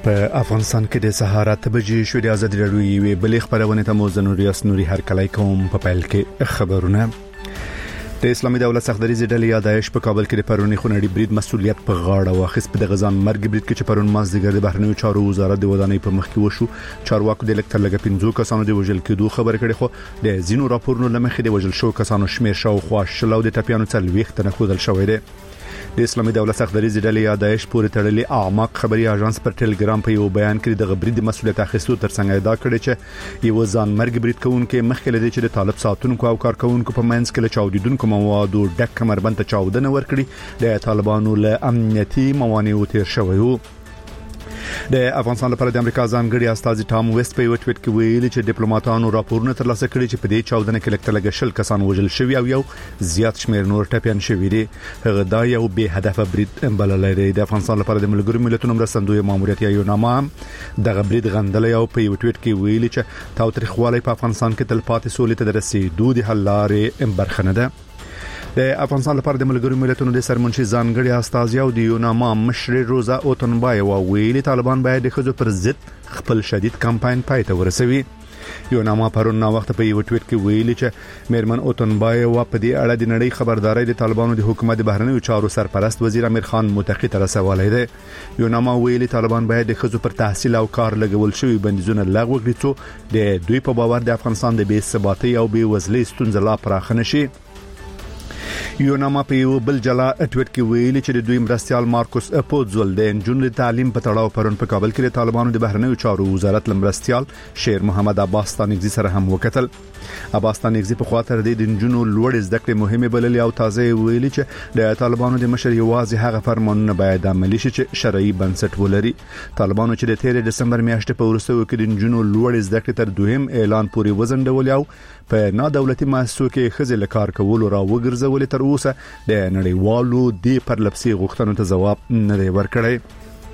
په افغانستان کې د سهار 8 بجې شو د ازادي راډیو یوې بلې خبرونه ته مو زنوریاس نوري هر کله کوم په پیل کې خبرونه د اسلامي دولت سختدریزه ډلې یا داعش په کابل کې د پرونی خونړي برید مسؤلیت په غاړه واخیست. په غزان مرګ برید کې چې پرون مازدیګر د بهرنیو چارو وزارت د ودانۍ په مخ کې وشو چارواکو د لکټر 15 کسانو د وژل کېدو خبر کړي، خو د زینو راپورونو لمخې د وژل شو کسانو شمیر شاوخوا شلو د ټپیانو څلويخ تنه خودل شوې ده. د اسلامي دولت سختدریزه ډلې یا داعش پورې تړلې اعماق خبري اژانس پر ټلګرام په یو بیان کې د برید مسؤلیت اخیستو ترڅنګ ادعا کړې چې یو ځان مرګ برید کوونکې مخکې لدی چې د طالب ساتونکو او کارکونکو په منځ کې له چاودیدونکو موادو ډک کمربند ته چاودنه ورکړي د طالبانو له امنیتي موانعو تیر شوی وو. د افغانستان لپاره د امریکا ځانګړي استازي ټام ویست په یو ټویټ کې ویلي چې ډیپلوماټانو راپورونه ترلاسه کړي چې په دې چاودنه کې لکټر شل کسان وژل شوي او یو زیات شمیر نور ټپيان شوي دي. هغه دا یو به هدف برید بللی دی. د افغانستان لپاره د ملګرو ملتونو مرستندوی ماموریت یا یوناما د برید غندل او په یو ټویټ کې ویلي چې تاوتریخوالی په افغانستان کې تل پاتې سولې ته رسیدو د حل لارې برخنه ده. د افغانستان لپاره د ملګرو ملتونو د سرمنشي ځانګړي استازي او د یوناما مشر روزا اوتنبایو ویلي طالبان باید د خځو پر ضد خپل شدید کمپاین پای ته ورسوي. یوناما پرون وخت په یو ټویټ کې ویلي چې میرمن اوتنبایو په دې اړه د نړۍ خبرداري د طالبانو د حکومت د بهرنیو چارو سرپرست وزیر امیر خان متقی ته رسولای دی. یوناما ویلي طالبان باید د خځو پر تحصیل او کار لګول شوی بندیزونه لغوه کړي څو د دوی په باور د افغانستان د بې ثباتۍ او بې وزلۍ ستونزې لا پراخ نشي. یوناما په یو بل جلا ټویټ کې ویلي چې د دوی مرستيال مارکوس اپوزول د انجونل تعلیم په تړاو پرون په کابل کې د طالبانو د بهرنیو چارو وزارت لمرستيال شیر محمد عباس تانګزي سره هم وکتل. عباس تانګزي په خاطر د انجونو لوړ زده کړې مهمه بللې او تازه ویلي چې د طالبانو د مشر یوازې هغه فرمانونه باید عملي شي چې شرعي بنسټ ولري. طالبانو چې د 13 دسمبر میاشتې په وروستیو کې د انجونو لوړ زده کړې تر دویم اعلان پورې وزندول او په نادولتي مؤسسو کې خځې لکار کول را وګرځول تر اوسه د نړیوالو د پرلپسې غوښتنو ته جواب نه دی ورکړی.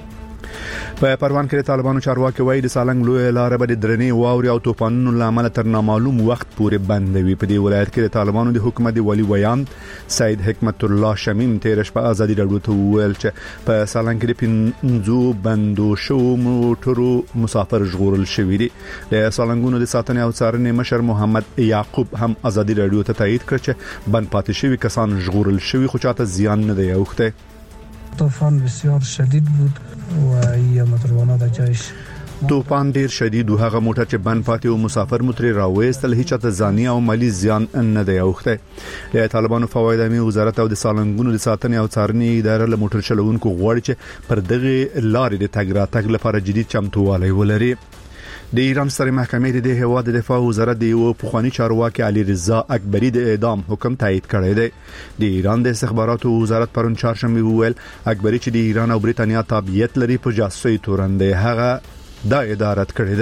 په پروان کې طالبانو چارواکي وایي د سالنګ لوی لارې باندې درنې واوري او طوفانونو لامل تر نامعلوم وخت پورې بندوي. په دې ولایت کې طالبانو د حکومت ولی ویان سید حکمت الله شمیم تیرش په ازادي راډیو ته ویل چې په سالنګ کې د 15 بندو شو موټرو مسافر ژغورل شوی دي. د سالنګونو د ساتنې او څارنې مشر محمد یعقوب هم ازادي راډیو ته تایید کړ چې بند پاتې شوی کسان ژغورل شوی خو چاته زیان نه دی اوخته. طوفان بسیار شدید بود و متروانات جایش طوفان ډیر شدید و هغه موټر چې بند پاتې او مسافر موټر راوېستل هیڅ ته ځاني او مالی زیان نه دی اوخته. د طالبانو فواید امنیت وزارت او د سالنګونو د ساتنې او څارنې اداره له موټر چلوونکو غواړي چې پر دغه لارې د تګ راتګ لپاره جدي چمتووالی ولري. د ایران ستر محکمې د هیواد د دفاع وزارت د یو پخوانی چارواکي علي رضا اکبری د اعدام حکم تایید کړی دی. د ایران د استخباراتو وزارت پرون چهارشنبه ویل اکبری چې د ایران او بریتانیا تابعیت لري په جاسوسي تورن دی هغه د ادارت کړی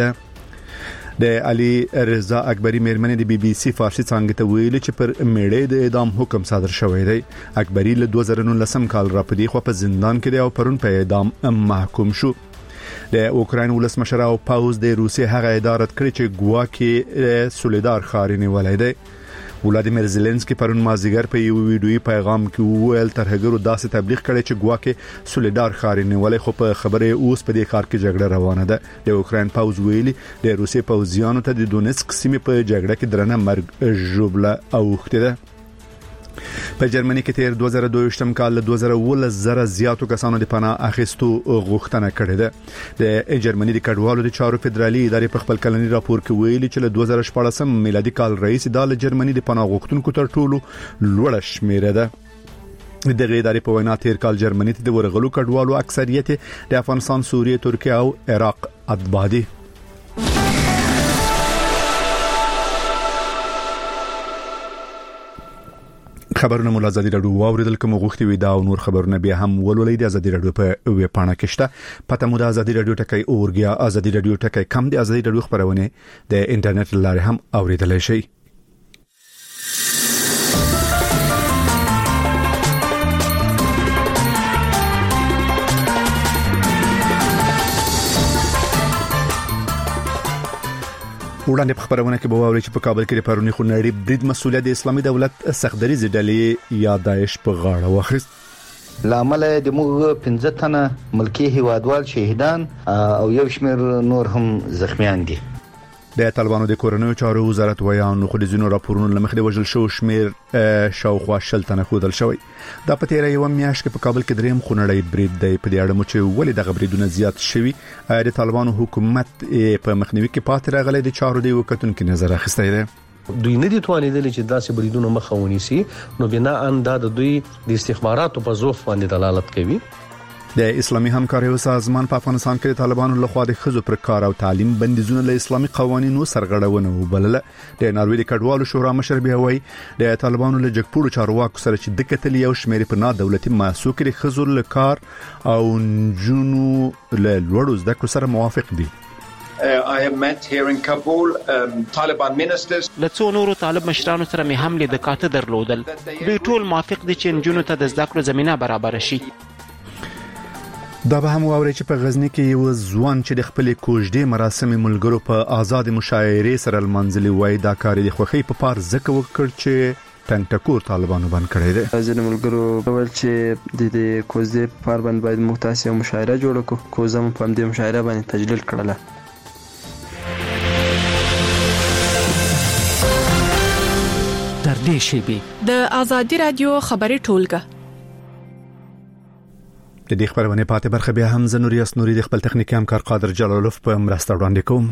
دی. د علي رضا اکبری میرمن د بي بي سي فارسی څنګه ته ویل چې پر میړې د اعدام حکم صادر شوی دی. اکبری له 2019 کال را پدې خو په زندان کې دی او پرون په اعدام محکوم شو. د اوکراین ولسمشر او پاوز د روسیې هغه ادارت کړی چې ګواکي سولیدار خارینه ولای دی. ولادیمیر زيلنسکي پرون مازیګر په یو ویډیوي پیغام کې ویل ترهګرو داسې تبلیغ کړی چې ګواکي سولیدار خارینه ولای خو په خبره اوس په دې کار کې جګړه روانه ده. د اوکراین پاوز ویلي د روسیې پوځیانو ته د دونیتسک سیمې په جګړه کې درنه مرګ ژوبله اوخته ده. په جرمني کې تیر 2022 کال له 2010 زیاتو کسانو د پناه اخیستو غوښتنه کړې ده. د جرمني د کډوالو د چارو فدرالي ادارې په خپل کلني راپور کې ویلي چې له 2014 میلادي کال رئیس د جرمني د پناه غوښتونکو تر ټولو لوړه شمیره ده. دغه ادارې په وینا تیر کال جرمني ته د ورغلو کډوالو اکثریت د افغانستان، سوریه، ترکیه او عراق اتباع دي. خبرونه مول ازادي راډیو واوریدل کوم غوښتي وي دا او نور خبرونه به هم ولولې د ازادي راډیو په ویب پاڼه کې شته. پته مو د ازادي راډیو ټکی اورګیا ازادي راډیو ټکی کم د ازادي راډیو خبرونه د انټرنیټ لارې هم اوریدلای شئ. وړاندې په خبرونه کې به واوري چې په کابل کې د پرونی خونړي برید مسؤلیت د اسلامي دولت سختدریزه ډلې یا داعش په غاړه واخیست. لامل د موږ 15 تنه ملکی هیوادوال شهیدان او یو شمېر نور هم زخمیان دي. د طالبانو د کورنیو چارو وزارت ویان خو د زینو راپورونو لمخې د وژل شو شمیر شاوخوا 10 تنه خودل شوی. دا په تیره یو میاشت کې په کابل کې دریم خونړی برید دی. په دې اړه مو چې ولې دغه بریدونه زیات شوي د طالبانو حکومت په مخنیوي کې پاتې راغلی د چارو دی وکتونکو نظر اخیستی دی. دوی نه دي توانیدل چې داسې بریدونه مخه ونیسي، نو بنا ان د دوی د استخباراتو په ضعف باندې دلالت کوي. د اسلامي همکاریو سازمان په افغانستان کې د طالبانو لخوا د ښځو پر کار او تعلیم بندیزونه له اسلامي قوانینو سرغړونه وبلله. د ناروې د کډوالو شورا مشر بیا وایي د طالبانو له جګپوړو چارواکو سره چې د کتل یو شمېر په نادولتي مؤسسو کې د ښځو له کار او نجونو له لوړو زده کړو سره موافق دي. I have met here in Kabul Taliban ministers. لڅو نورو طالب مشرانو سره مې هم د کاته درلودل. دوی ټول موافق دي چې نجونو ته د زده کړو زمينه برابر شي. دا به هم واوري چې په غزنی کې یو ځوان چې د خپل کوژدې مراسم ملګرو په آزاد مشاعره سره المنزلي وای دا کار د خوخي په پار زکه وکړ چې ټنګ ټکور طالبانو باندې کړی دی. ځینې ملګرو ول چې د کوژدې په پار باندې باید مختصه مشاعره جوړ کړو. کوزم په دې مشاعره باندې تجلیل کړله. در دې شیبې د آزادي رادیو خبري ټولګه د دې خبرونه پاتې برخه بیا هم زنوري د خپل تخنیکی همکار قادر جلالوف په مرسته وړاندې کوم.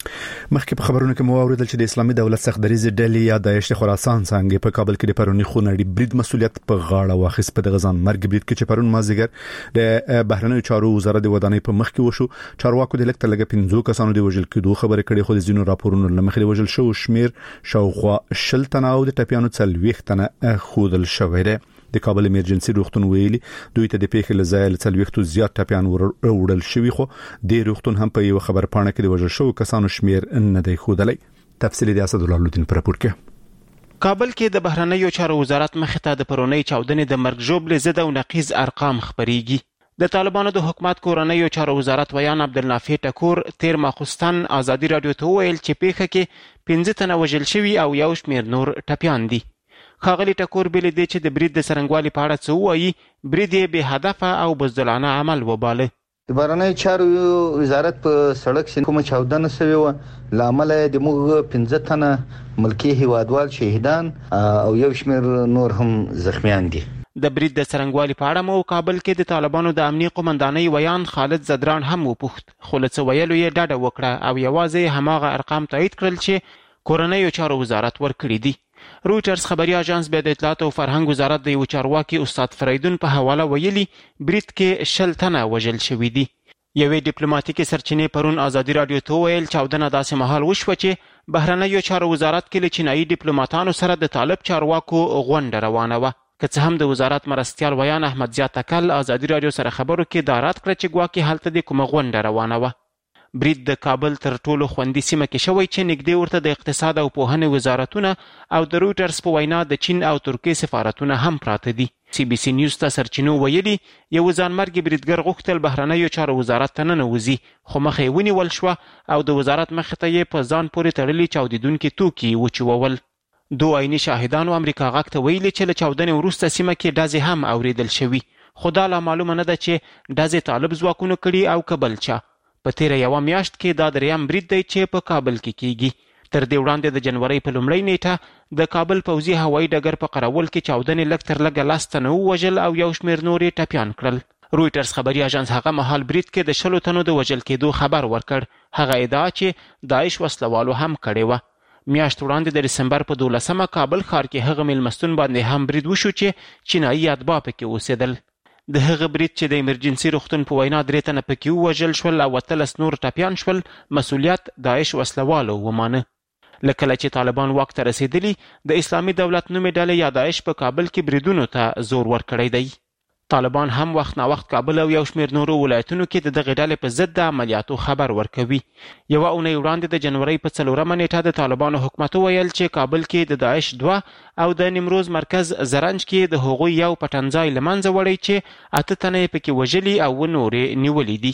مخکې په خبرونو کې مو اوریدل چې د اسلامي دولت سختدریزه ډلې یا داعش خراسان څنګه په کابل کې د پرونی خونړي برید مسولیت په غاړه واخیست. په غزان مرګ برید کې چې پرون مازیګر د بهرنیو چارو وزارت د ودانۍ په مخ کې وشو. چارواکو د لکټ لګ 15 کسانو د وژل کېدو خبره کړې، خو د زینو راپورونو لمخې د وژل شو شمیر شاوخوا 10 تنه او د ټپیانو 40 تنه خودل شوی دی. د کابل ایمرجنسي روغتون ویلي دوی ته د پیښې لزایل 40 زیات ټپیان وړل شوی، خو د روغتون هم په یو خبر پاڼه کې د وژل شو کسانو شمیر نه دی خودلی. تفصیل د اسد الله لودین پر راپور کې. کابل کې د بهرنیو چارو وزارت مخې ته د پرونی چاودنې د مرګ ژوبل زده او نقیض ارقام خبريږي. د طالبانو د حکومت کورنیو چارو وزارت ویان عبدالنافع ټکور تیر ماخستان آزادي رادیو ته ویل چې پیښه کې 15 تنه وژل شوی او یو شمیر نور ټپیان دي. خاغلی ټکور بل دی چې د برید د سرنګوالي په اړه څه وایي، برید یې به هدف او بزدلانه عمل وباله. د بهرنیو چارو وزارت په سړک سین کوم چاودنه شوی و، لامل د موږ 15 تنه ملکی هیوادوال شهیدان او یو شمېر نور هم زخمیان دي. د برید د سرنګوالي په اړه مو کابل کې د طالبانو د امنیه قومندانۍ ویان خالد زدران هم وپوښت، خو له څه ویلو یې ډاډه وکړه او یوازې هماغه ارقام تایید کړل چې کورنیو چارو وزارت ورکړي دي. رويټرز خبري اژانس به د اطلاعات او فرهنګ وزارت د یو چارواکي استاد فریدون په حواله ویلي برید کې 10 تنه وژل شوی دي. یوې ډیپلوماټیکي سرچینې پرون آزادي رادیو ته ویل چاودنه داسې مهال وشوه چې بهرنیو چارو وزارت کې له چینایي ډیپلوماټانو سره د طالب چارواکو غونډه روانه وه. که څه هم د وزارت مرستیال ویان احمد زیات تکل آزادي رادیو سره خبرو کې دارات کړ چې ګواکې هلته د کومه غونډه روانه وه. برید د کابل تر ټولو خوندي سیمه کې شوی چې نږدې ورته د اقتصاد او پوهنې وزارتونه او د رويټرز په وینا د چین او ترکیې سفارتونه هم پراته دي. سی بي سي نیوز ته سرچینو ویلي یو ځانمرګي بریدګر غوښتل بهرنیو چارو وزارت ته ننوځي، خو مخه یې ونیول شوه او د وزارت مخې ته یې په ځان پورې تړلي چاودیدونکي توکي وچوول. دوه عیني شاهدانو امریکا غاک ته ویلي چې له چاودنې وروسته سیمه کې ډزې هم اوریدل شوي، خو دا لا معلومه نه ده چې ډزې طالب ځواکونو کړي او که بل چا. په تیره یوه میاشت کې دا دریم برید دی چې په کابل کې کیږي. تر دې وړاندې د جنوري په لومړۍ نیټه د کابل پوځي هوایي ډګر په قراول کې چاودنې لږ تر لږه 10 تنه ووژل او یو شمېر نور یې ټپیان کړل. رويټرز خبري اژانس هغه مهال برید کې د 10 تنو د وژل کېدو خبر ورکړ. هغه ادعا چې داعش وسلوالو هم کړې وه. میاشت وړاندې د دسمبر په 12مه کابل ښار کې هغه میلمستون باندې هم برید وشو چې چینایي اتباع پکې اوسېدل. د هغه برید چې د ایمرجنسي روغتون په وینا 3 تنه پکې ووژل شول او 13 نور ټپیان شول، مسؤلیت داعش وسلوالو ومانه. لکه چې طالبان واک ته رسیدلی د اسلامي دولت نومې ډلې یا داعش په کابل کې بریدونو ته زور ورکړی دی. طالبان هم وخت نا وخت کابل او یو شمېر نورو ولایتونو کې د دغې ډلې په ضد د عملیاتو خبر ورکوي. یوه اونۍ وړاندې د جنوري په 4مه نیټه د طالبانو حکومت ویل چې کابل کې د داعش 2 او د نیمروز مرکز زرنج کې د هغوی یو پټنځای له منځه وړی چې 8 تنه یې پکې وژلي او نورې نیولي دي.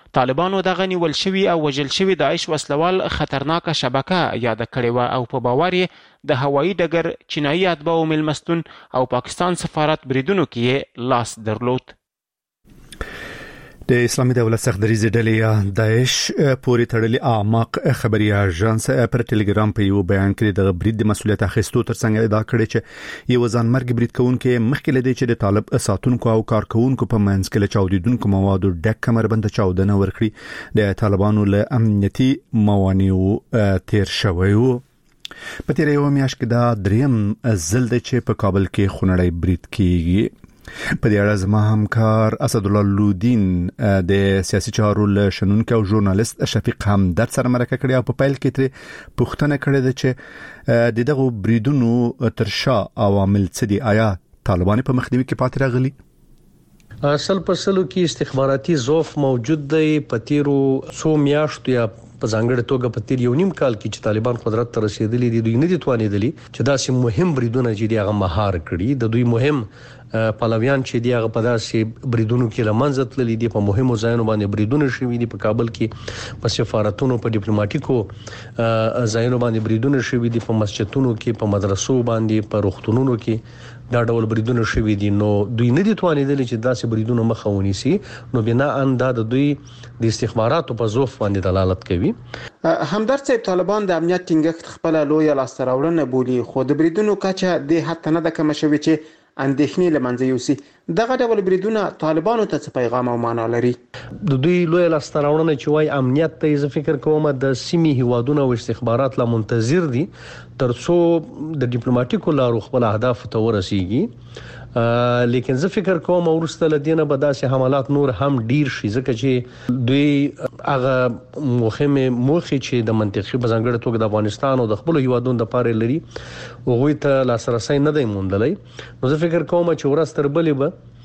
طالبانو دغه نیول شوي او وژل شوي داعش وسلوال خطرناکه شبکه یاد کړې و او په باور یې د هوایي ډګر چینایي اتباعو میلمستون او پاکستان سفارت بریدونو کې لاس درلود. د اسلامي دولت سختدریزې ډلې یا داعش پورې تړلې اعماق خبري اژانس پر ټلګرام په یو بیان کې د برید د مسولیت اخیستو ترڅنګ ادعا کړې چې یو ځانمرګ برید کوونکي مخکې لدی چې د طالب ساتونکو او کارکونکو په منځ کې له چاودیدونکو موادو ډک کمربند چاودنه ورکړي د طالبانو له امنیتي موانعو تیر شوی و. په تیر یو میاشت کې دا دریم ځل دی چې په کابل کې خونړی برید کیږي. په دې اړه زما همکار اسد الله لودین د سیاسي چارو له شنونکو او ژورنالیست شفیق همدرد سره مرکه کړې او په پیل کې تر پوښتنه کړې ده چې د دغه بریدونو تر شا عوامل څه دي؟ آیا طالبان په مخنیوي کې پاتې راغلي؟ اصل په سلو کې استخباراتي ضعف موجود دی. په تیرو څو میاشتو یا په ځانګړي توګه په تیر یو نیم کال کې چې طالبان قدرت ته رسیدلي دي دوی نه دي توانېدلي چې داسې مهم بریدونه چې دی هغه مهار کړي. د دوی مهم پلویان چې دی هغه په داسې بریدونو کې لمنځه تللي دي، په مهمو ځایونو باندې بریدونه شوي دي. په کابل کې په سفارتونو په ډیپلوماټیکو ځایونو باندې بریدونه شوي دي، په مسجدونو کې، په مدرسو باندې، په روغتونونو کې دا ډول بریدونه شوي دي. نو دوی نه دي توانېدلي چې داسې بریدونه مخه ونیسي. نو بنا ان دا د دوی د استخباراتو په ضعف باندې دلالت کوي. همدرد صاحب، طالبان د امنیت ټینګښت خپل لوی لاسته راوړنه بولي، خو د بریدونو کچه د حتی نه د کم شوي چې اندېښنې لمنځه یوسي. دغه ډول بریدونه طالبانو ته څه پیغام او معنا لري؟ د دوی لوی لاسته راوړنه چې وای امنیت ته زه فکر کوم د سیمې هیوادونو او استخبارات لا منتظر دي ترڅو د ډیپلوماټیکو لارو خپل اهداف ته ورسیږي. لیکن زه فکر کوم ورسته لدینه به داسې حملات نور هم ډیر شي، ځکه چې دوی هغه مهمه موخه چې د منطقي بزنګړ توګه د افغانستان او د خپل هیوادونو د پاره لري هغه ته لاسرسي نه دی موندلای. نو زه فکر کوم چې ورسته بلې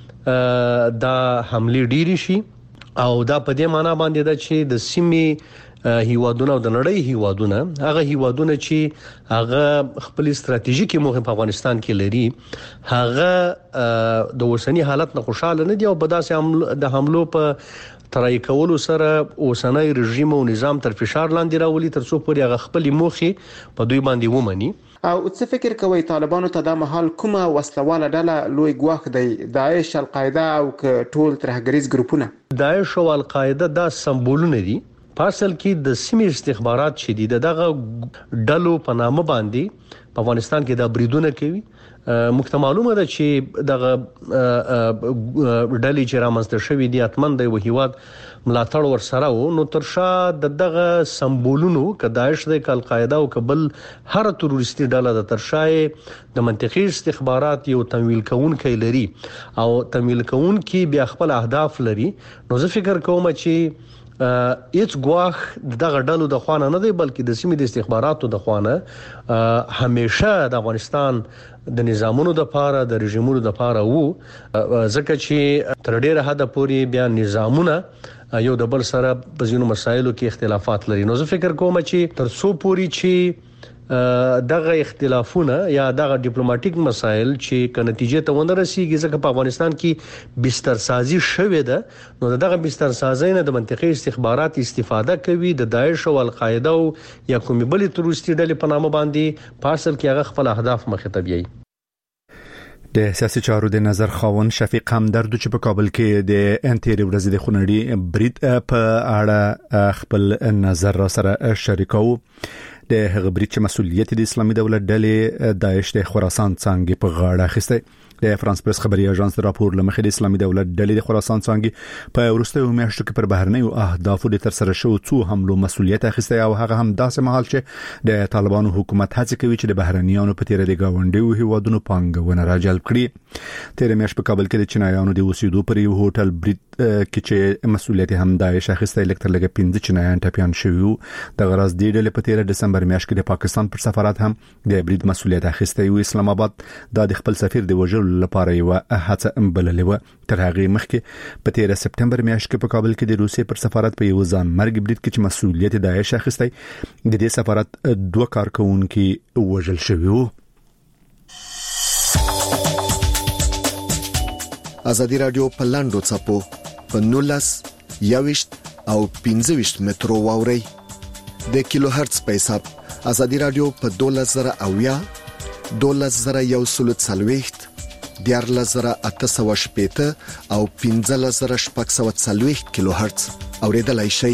به دا حمله ډیر شي او دا په دې معنی باندې دا چې د سیمې هیوادونه او د نړۍ هیوادونه هغه هیوادونه چې هغه خپل ستراتیژیکي موخه په افغانستان کې لري هغه د اوسنی حالت نه خوشاله نه دي او په داسې د حملو په ترای کولو سره اوسنی رژیم او نظام تر فشار لاندې راولي ترڅو پورې هغه خپل موخه په دوی باندې ومني. او څه فکر کوي طالبانو ته د محل کومه وسلواله ډله لوی ګواښ دی؟ داعش، القاعده او ټول ترهګریز ګروپونه؟ داعش او القاعده دا سمبولونه دي. پاسل کې د سیمې استخبارات شدید دغه ډلو په نامه باندې په افغانستان کې د بریدونه کوي. مخته معلومه ده چې دغه ډلې چې رامنځته شوې دي اتمن د هیواد ملاتړ ورسره وو. نو ترشا دغه سمبولونو ک داعش د القاعده او قبل هر تروریستي ډله د ترشای د منطقي استخبارات یو تمویل کوونکی لري او تمویل کوونکی بیا خپل اهداف لري. نو زه فکر کوم چې هیڅ ګواښ دغه ډلو د خوانه نه دی بلکې د سیمې د استخباراتو د خوانه همیشه د افغانستان د نظامونو د پاره د رژیمونو د پاره وو، ځکه چې تر ډیره حد پورې بیا نظامونه یو د بل سره په ځینو مسایلو کې اختلافات لري. نو زه فکر کوم چې تر څو پورې چې دغه اختلافونه یا دغه ډیپلوماټیک مسایل چې ک نتیجې ته ونه رسیږي ځکه په افغانستان کې بستر سازي شوې ده، نو دغه بستر سازي نه د منطقي استخبارات استفاده کوي د داعش او القاعده او یا کومې بلې تروریستي ډلې په نامه باندې پاسل کې هغه خپل اهداف مخې ته بیایي. د سیاسي چارو د نظر خاون شفیق همدرد چې په کابل کې د انتيري ورځې د خونړي برید په اړه خپل نظر را سره شریکو. د هغه برید چې مسؤلیت د اسلامي دولت ډلې داعش د خراسان څنګه په غاړه اخیسته. د فرانس پریس خبري اژانس راپور لمخې د اسلامي دولت ډلې د خراسان څنګه په وروستیو میاشتو کې پر بهرنیو اهدافو د تر سره شو څو حملو مسؤلیت اخیسته او هغه هم داسې مهال چې د طالبانو حکومت هڅه کوي چې د بهرنیانو په تیر د گاونډیو هیوادونو پانګونه راجلب کړي. تیر میاشت په کابل کې د چینایانو د اوسېدو پر یو هوټل برید کې چې مسؤلیت هم داعش اخیسته الکتر لګ 15 چینایان ټپيان شوی. د غرض د ډلې په تیر دسمبر میاشت کې د پاکستان پر سفارت هم د برید مسؤلیت اخیسته یو. اسلام آباد د خپل سفیر د وژلو لپاره یو هڅه بللې و. تر هغه مخکې په 13 سپټمبر میاشت کې په کابل کې د روسیې پر سفارت په یو ځان مرګ برید کې چې مسؤلیت داعش اخیسته د دې سفارت 2 کارکونکو وژل شوی وو. ازادي رادیو په لاندو چپو په 19 21 او 25 مترو واوري د کیلو هرتز په حساب ازادي رادیو په 12080 12140 14880 او 15640 کیلو هرتز اوریدلای شئ.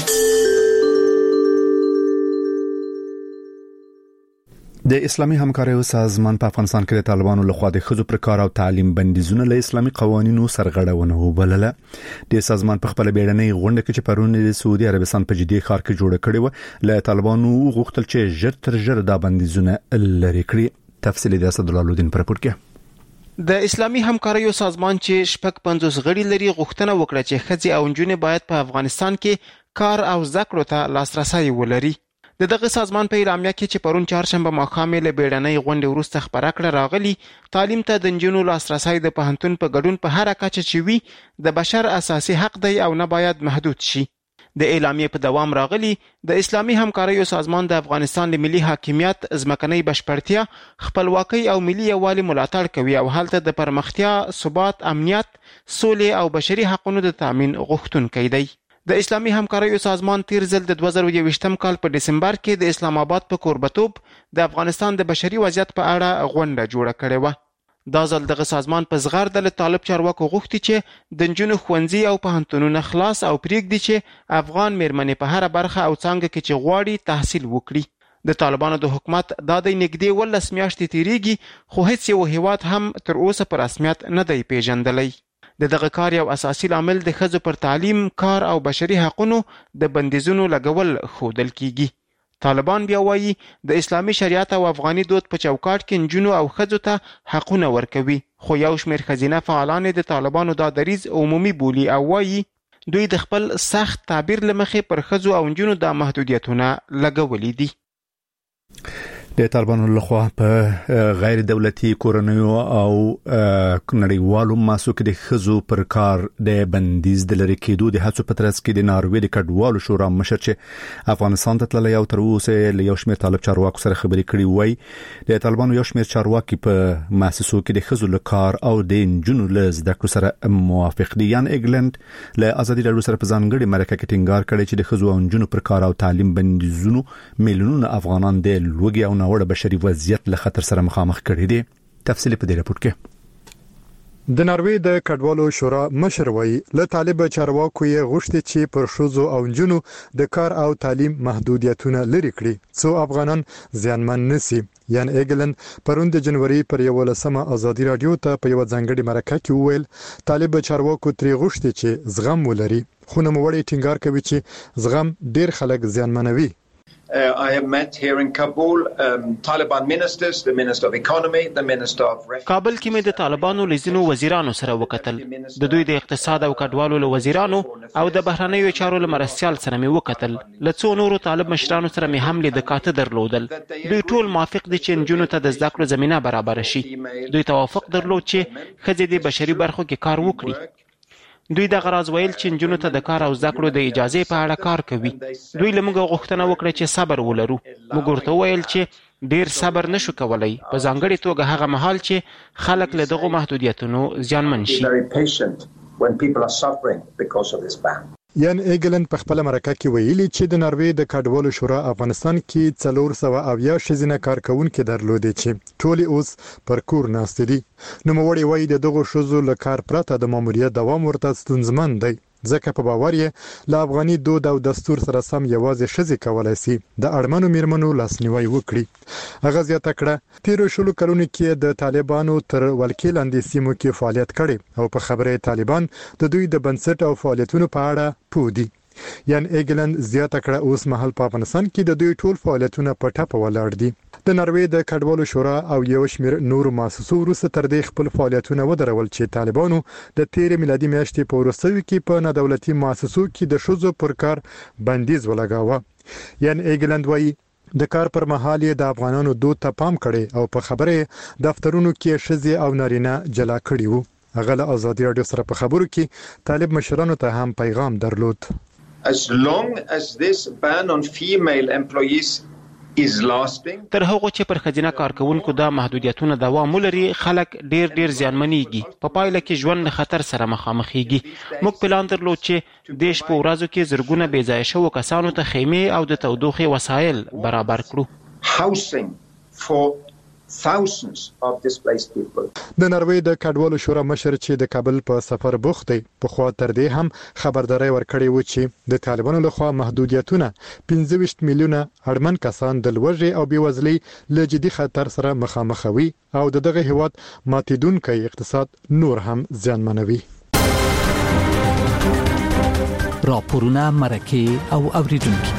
د اسلامي همکاریو سازمان په افغانستان کې د طالبانو لخوا د خزو پر کار او تعلیم بندیزونه له اسلامي قوانینو سرغړونه وبلله. د سازمان په خپل بیړنۍ غونډه کې چې پرون د سعودي عربستان په جدي ښار کې جوړه کړې و له طالبانو غوښتل چې ژر تر ژره دا بندیزونه لري کړي. تفصیل د اسد الله الدین پر پورت کې د اسلامي همکاریو سازمان چې شپږ 50 غړي لري غوښتنه وکړه چې ښځې او نجونې باید په افغانستان کې کار او زده کړو ته لاسرسي ولري. دغه سازمان په اعلامیه کې چې پرون چهارشنبه ماښام له بیړنۍ غونډې وروسته خبره کړه راغلي تعلیم ته د نجونو لاسرسي د پوهنتون په ګډون په هر کچه چې وي د بشر اساسي حق دی او نه باید محدود شي. د اعلامیه په دوام راغلي د اسلامي همکاریو سازمان د افغانستان د ملي حاکمیت ځمکنۍ بشپړتیا خپلواکۍ او ملي یووالي ملاتړ کوي او هلته د پرمختیا ثبات امنیت سولې او بشري حقوقو د تامین غوښتونکی دی. د اسلامي همکاریو سازمان تیر ځل د 2021 کال په دسمبر کې د اسلام آباد په کوربتوب د افغانستان د بشري وضعیت په اړه غونډه جوړه کړې و. دا ځل دغه سازمان په زغرد له طالب چارواکو غوښتي چې د نجونو ښوونځي او پوهنتونونه خلاص او پریږدي چې افغان میرمنې په هر برخه او څانګه کې چې غواړي تحصیل وکړي. د طالبانو د حکومت دا د نږدې 12 میاشتې تیریږي خو هیڅ یو هیواد هم تر اوسه په رسمیت نه دی پیژندلی. دغه کار یو اساسي عامل د ښځو پر تعلیم کار او بشري حقوقو د بندیزونو لګول ښودل کیږي. طالبان بیا وایي د اسلامي شریعت او افغاني دود په چوکاټ کې نجونو او ښځو ته حقونه ورکوي خو یو شمېر ښځینه فعالان د طالبانو دا دریځ عمومي بولي او وایي دوی د خپل سخت تعبیر لمخې پر ښځو او نجونو د محدودیتونه لګولې دي. د طالبانو لخوا په غیر دولتي کورنیو او نړیوالو مؤسسو کې د خزو پر کار د بندیز د لری کېدو د هڅو په ترڅ کې د ناروې د کډوالو شورا مشر چې افغانستان ته تللی او تر اوسه له یو شمېر طالب چارواکو سره خبرې کړې وای د طالبانو یو شمېر چارواکي په مؤسسو کې د خزو له کار او د نجونو له زده کړو سره موافق دي. یان ایګلند له ازادي راډیو سره په ځانګړي مرکه کې ټینګار کړی چې د خزو او نجونو پر کار او تعلیم بندیزونو میلیونونه افغانان د لوګي او وړ بشري وضعیت له خطر سره مخامخ کړي دي. تفصیل په دې راپور کې د ناروې د کډوالو شورا مشر وایي له طالب چارواکو یې غوښتي چې پر ښځو او نجونو د کار او تعلیم محدودیتونه لري کړي څو افغانان زیانمن نشي. یان ایګلند پرون د جنوري پر 11مه ازادي رادیو ته په یو ځانګړي مرکه کې وویل طالب چارواکو تری غوښتي چې زغم ولري خو نو وړي ټینګار کوي چې زغم ډیر خلک زیانمنوي. I have met here in Kabul Taliban ministers, the Minister of Economy, the Minister of Refugees. کابل کې مې د طالبانو لزینو وزیرانو سره وکتل. د دوی د اقتصاد او کډوالو له وزیرانو او د بهرنیو چارو له مرستيال سره مې وکتل. له څو نورو طالب مشرانو سره مې هم لید کاته درلودل. دوی ټول موافق دي چې نجونو ته د زده کړو زمينه برابر شي. دوی توافق درلود چې ښځې د بشري برخو کې کار وکړي. دوی د غراض ویل چې نجونو ته د کار او زده کړو د اجازه په اړه کار کوي. دوی له موږ غوښتنه وکړه چې صبر ولرو. موږ ورته ویل چې ډیر صبر نشو کولای په ځانګړي توګه هغه مهال چې خلک له دغه محدودیتونو زیانمن شي. یان ایګلند په خپل مرکه کې ویلي چې د ناروې د کډوالو شورا افغانستان کې 400 شزینه کارکونکو درلودي چې ټولي اوس پر کور ناست دي. نو موړي وایي د دغه شوزو له کار پرته د ماموریت دوام ورته ستونزمن دی ځکه په باور یې له افغاني دود او دستور سره سم یوازې شزي کولای شي د اړمنو میرمنو لاسنیوي وکړي. هغه زیاته کړه تیر شلو کلونو کې د طالبانو تر ولکې لاندې سیمو کې فعالیت کړي او په خبره طالبان د دوی د بنسټ او فعالیتونو په اړه پوه دي. یان ایګلند زیاته کړه اوس مهال په افغانستان کې د دوی ټول فعالیتونه په ټاپه ولاړ دي. د ناروې د کډوالو شورا او یو شمېر نور مؤسسو وروسته تر دې خپل فعالیتونه ودرول چې طالبانو د 13 میلادي میاشتې په وروستیو کې په ندولتي مؤسسو کې د شوزو پر کار بندیز ولګاوه. یان ایګلند وایي د کار پر مهال د افغانانو دود ته پام کړي او په خبره دفترونو کې شزي او نارینه جلا کړي وو. هغه له ازادي راډیو سره په خبرو کې طالب مشرانو ته هم پیغام درلود. As long as this ban on female employees تر هغه چې پر خزینه کارکونکو دا محدودیتونه دوام ولري خلک ډیر زیانمنېږي په پایله کې ژوند له خطر سره مخامخېږي موږ پلان درلود چې دیش په ورځو کې زرګونه بې ځایه شوو کسانو ته خیمې او د تودوخې وسایل برابر کړو thousands of displaced people. د نروې د کډوالو شورا مشر چې د کابل په سفر بوخت دی په خوا تر دې هم خبرداري ورکړې و چې د طالبانو لخوا محدودیتونه 15 میلیونه اړمن کسان د لوږې او بېوزلۍ له جدي خطر سره مخامخوي او دغه هیواد ماتیدونکو اقتصاد نور هم زیانمنوي. راپورونه مرکه او اوریدونکو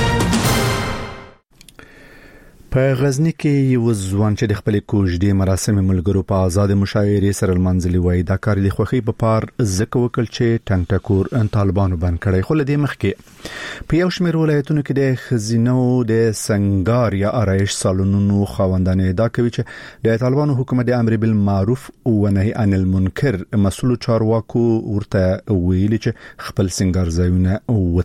په غزنی کې یو ځوان چې د خپل کوژدې مراسم ملګرو په آزاد مشاعره سره المنزلي وای دا کار د خوخي په پار زکه وکړ چې ټنګ ټکور طالبانو باندې کړی خو لدې مخکې په یو شمېر ولایتونو کې د خزینو د سنگار یا آرایش سالونونو خواندانې دا کوي چې د طالبانو حکومت د امر بالمعروف او نهي عن المنکر مسؤل چارواکو ورته ویلي چې خپل سنگار ځایونه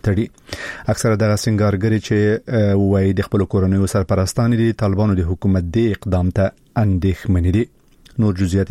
وټړي اکثره د سنگارګری چې وای د خپل کورنیو سرپرستان د طالبانو د حکومت د اقدام ته اندېښمنې دي نور جزئیات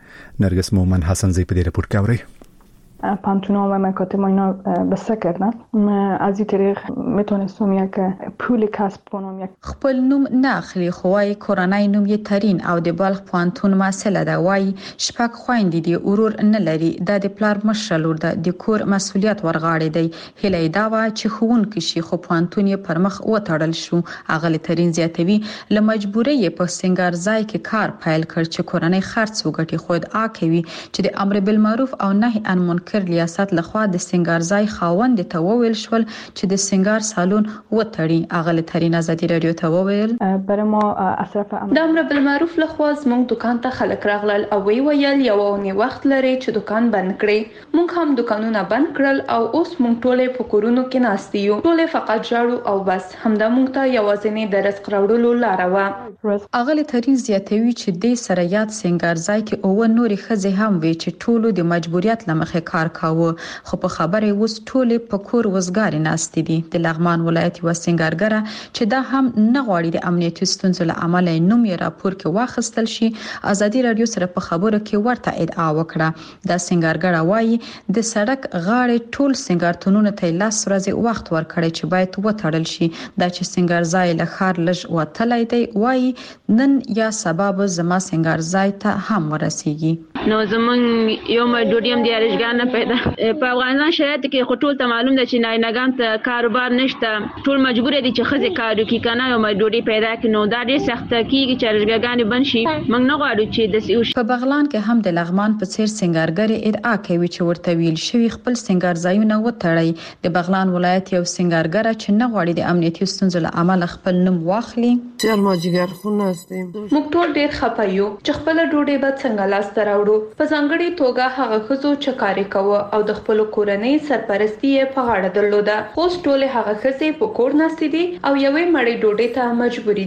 د نرگس مومن حسن زی په دې رپورت کې اوري پانتونا و مکاتب اینا بسته کردن از این طریق میتونستم یک پول کسب کنم خپل نوم نه اخلي خوای کورنۍ نوم یې ترين او د بلخ پانتون مسله ده وای شپږ خويندې دي اورور نه لري د پلار مشرلور ده د کور مسولیت ورغاړي دی هله دا وا چې خون کې شي خو پانتون یې پر مخ وټړل شو اغلی ترين زیاتوي ل مجبوري په سنگار ځای کې کار فایل کړ چې کورنۍ خرڅ وګټي خود آکوي چې د امر بالمعروف او نهي عن منکر ریاست لخوا د سنگار ځای خاوند ته وویل شول چې د سنگار سالون وټړي اغلی ترين ازادي رادیو ته وویل بر ما اصرف د امر بالمعروف لخوا زموږ دکان ته خلک راغلل او ویل یو اونۍ وخت لري چې دکان بند کړي موږ هم دکانونه بند کړل او اوس موږ ټوله په کورونو کې ناست یو ټوله فقط جاړو او بس همدا موږ ته یوازینی د رزق راوړلو لار و اغلی ترين زیاتوي چې د سره یاد سنگار ځای کې او نوري خزه هم وی چې ټولو د مجبوریت لمخه کار کاوه خو په خبره اوس ټوله په کور وزګاری ناست دي د لغمان ولایت و سنگارګره چې دا هم نه غواړي د امنیتي ستونزو له امله نوم یې راپور کې واخیستل شي ازادي رادیو سره په خبرو کې ورته ادعا وکړه د سنگارګره وایي د سړک غاړې ټول سنگارتونونو ته لاس ورځي وخت ورکړي چې باید وټړل شي دا چې سنگار ځای له خار لږ وټلای دی وایي نن یا سبب زما سنگار ځای ته هم ورسیږي نو زمون یو مجبوریم دی ارشګان پیدا په افغانستان شرایط کې خټول ته معلوم ده چې ناینګان ته کاروبار نشته ټول مجبور دي چې خزه کار وکړي کنه یو مجبوري پیدا کړي نو دا ډېر سخت کیږي چې ارشګان بنشي موږ نه غواړو چې د سیوش په بغلان کې هم د لغمان په څیر سنگارګری ادعا کوي چې ورته ویل شوی خپل سنگار ځایونه وټړي د بغلان ولایت یو سنگارګر چې نه غواړي د امنیتي ستونزو له امله خپل نوم واخلي چر ما جګر خونه استیم موږ ټول ډېر خپایو چې خپل ډوډۍ به څنګه لاس تراوړو په ځانګړي توګه هغه خزو چې کاری کوي او د خپل کورنۍ سرپرستی په غاړه درلوده خو ټول هغه خزې په کور ناست دي او یوې مړې ډوډۍ ته مجبورې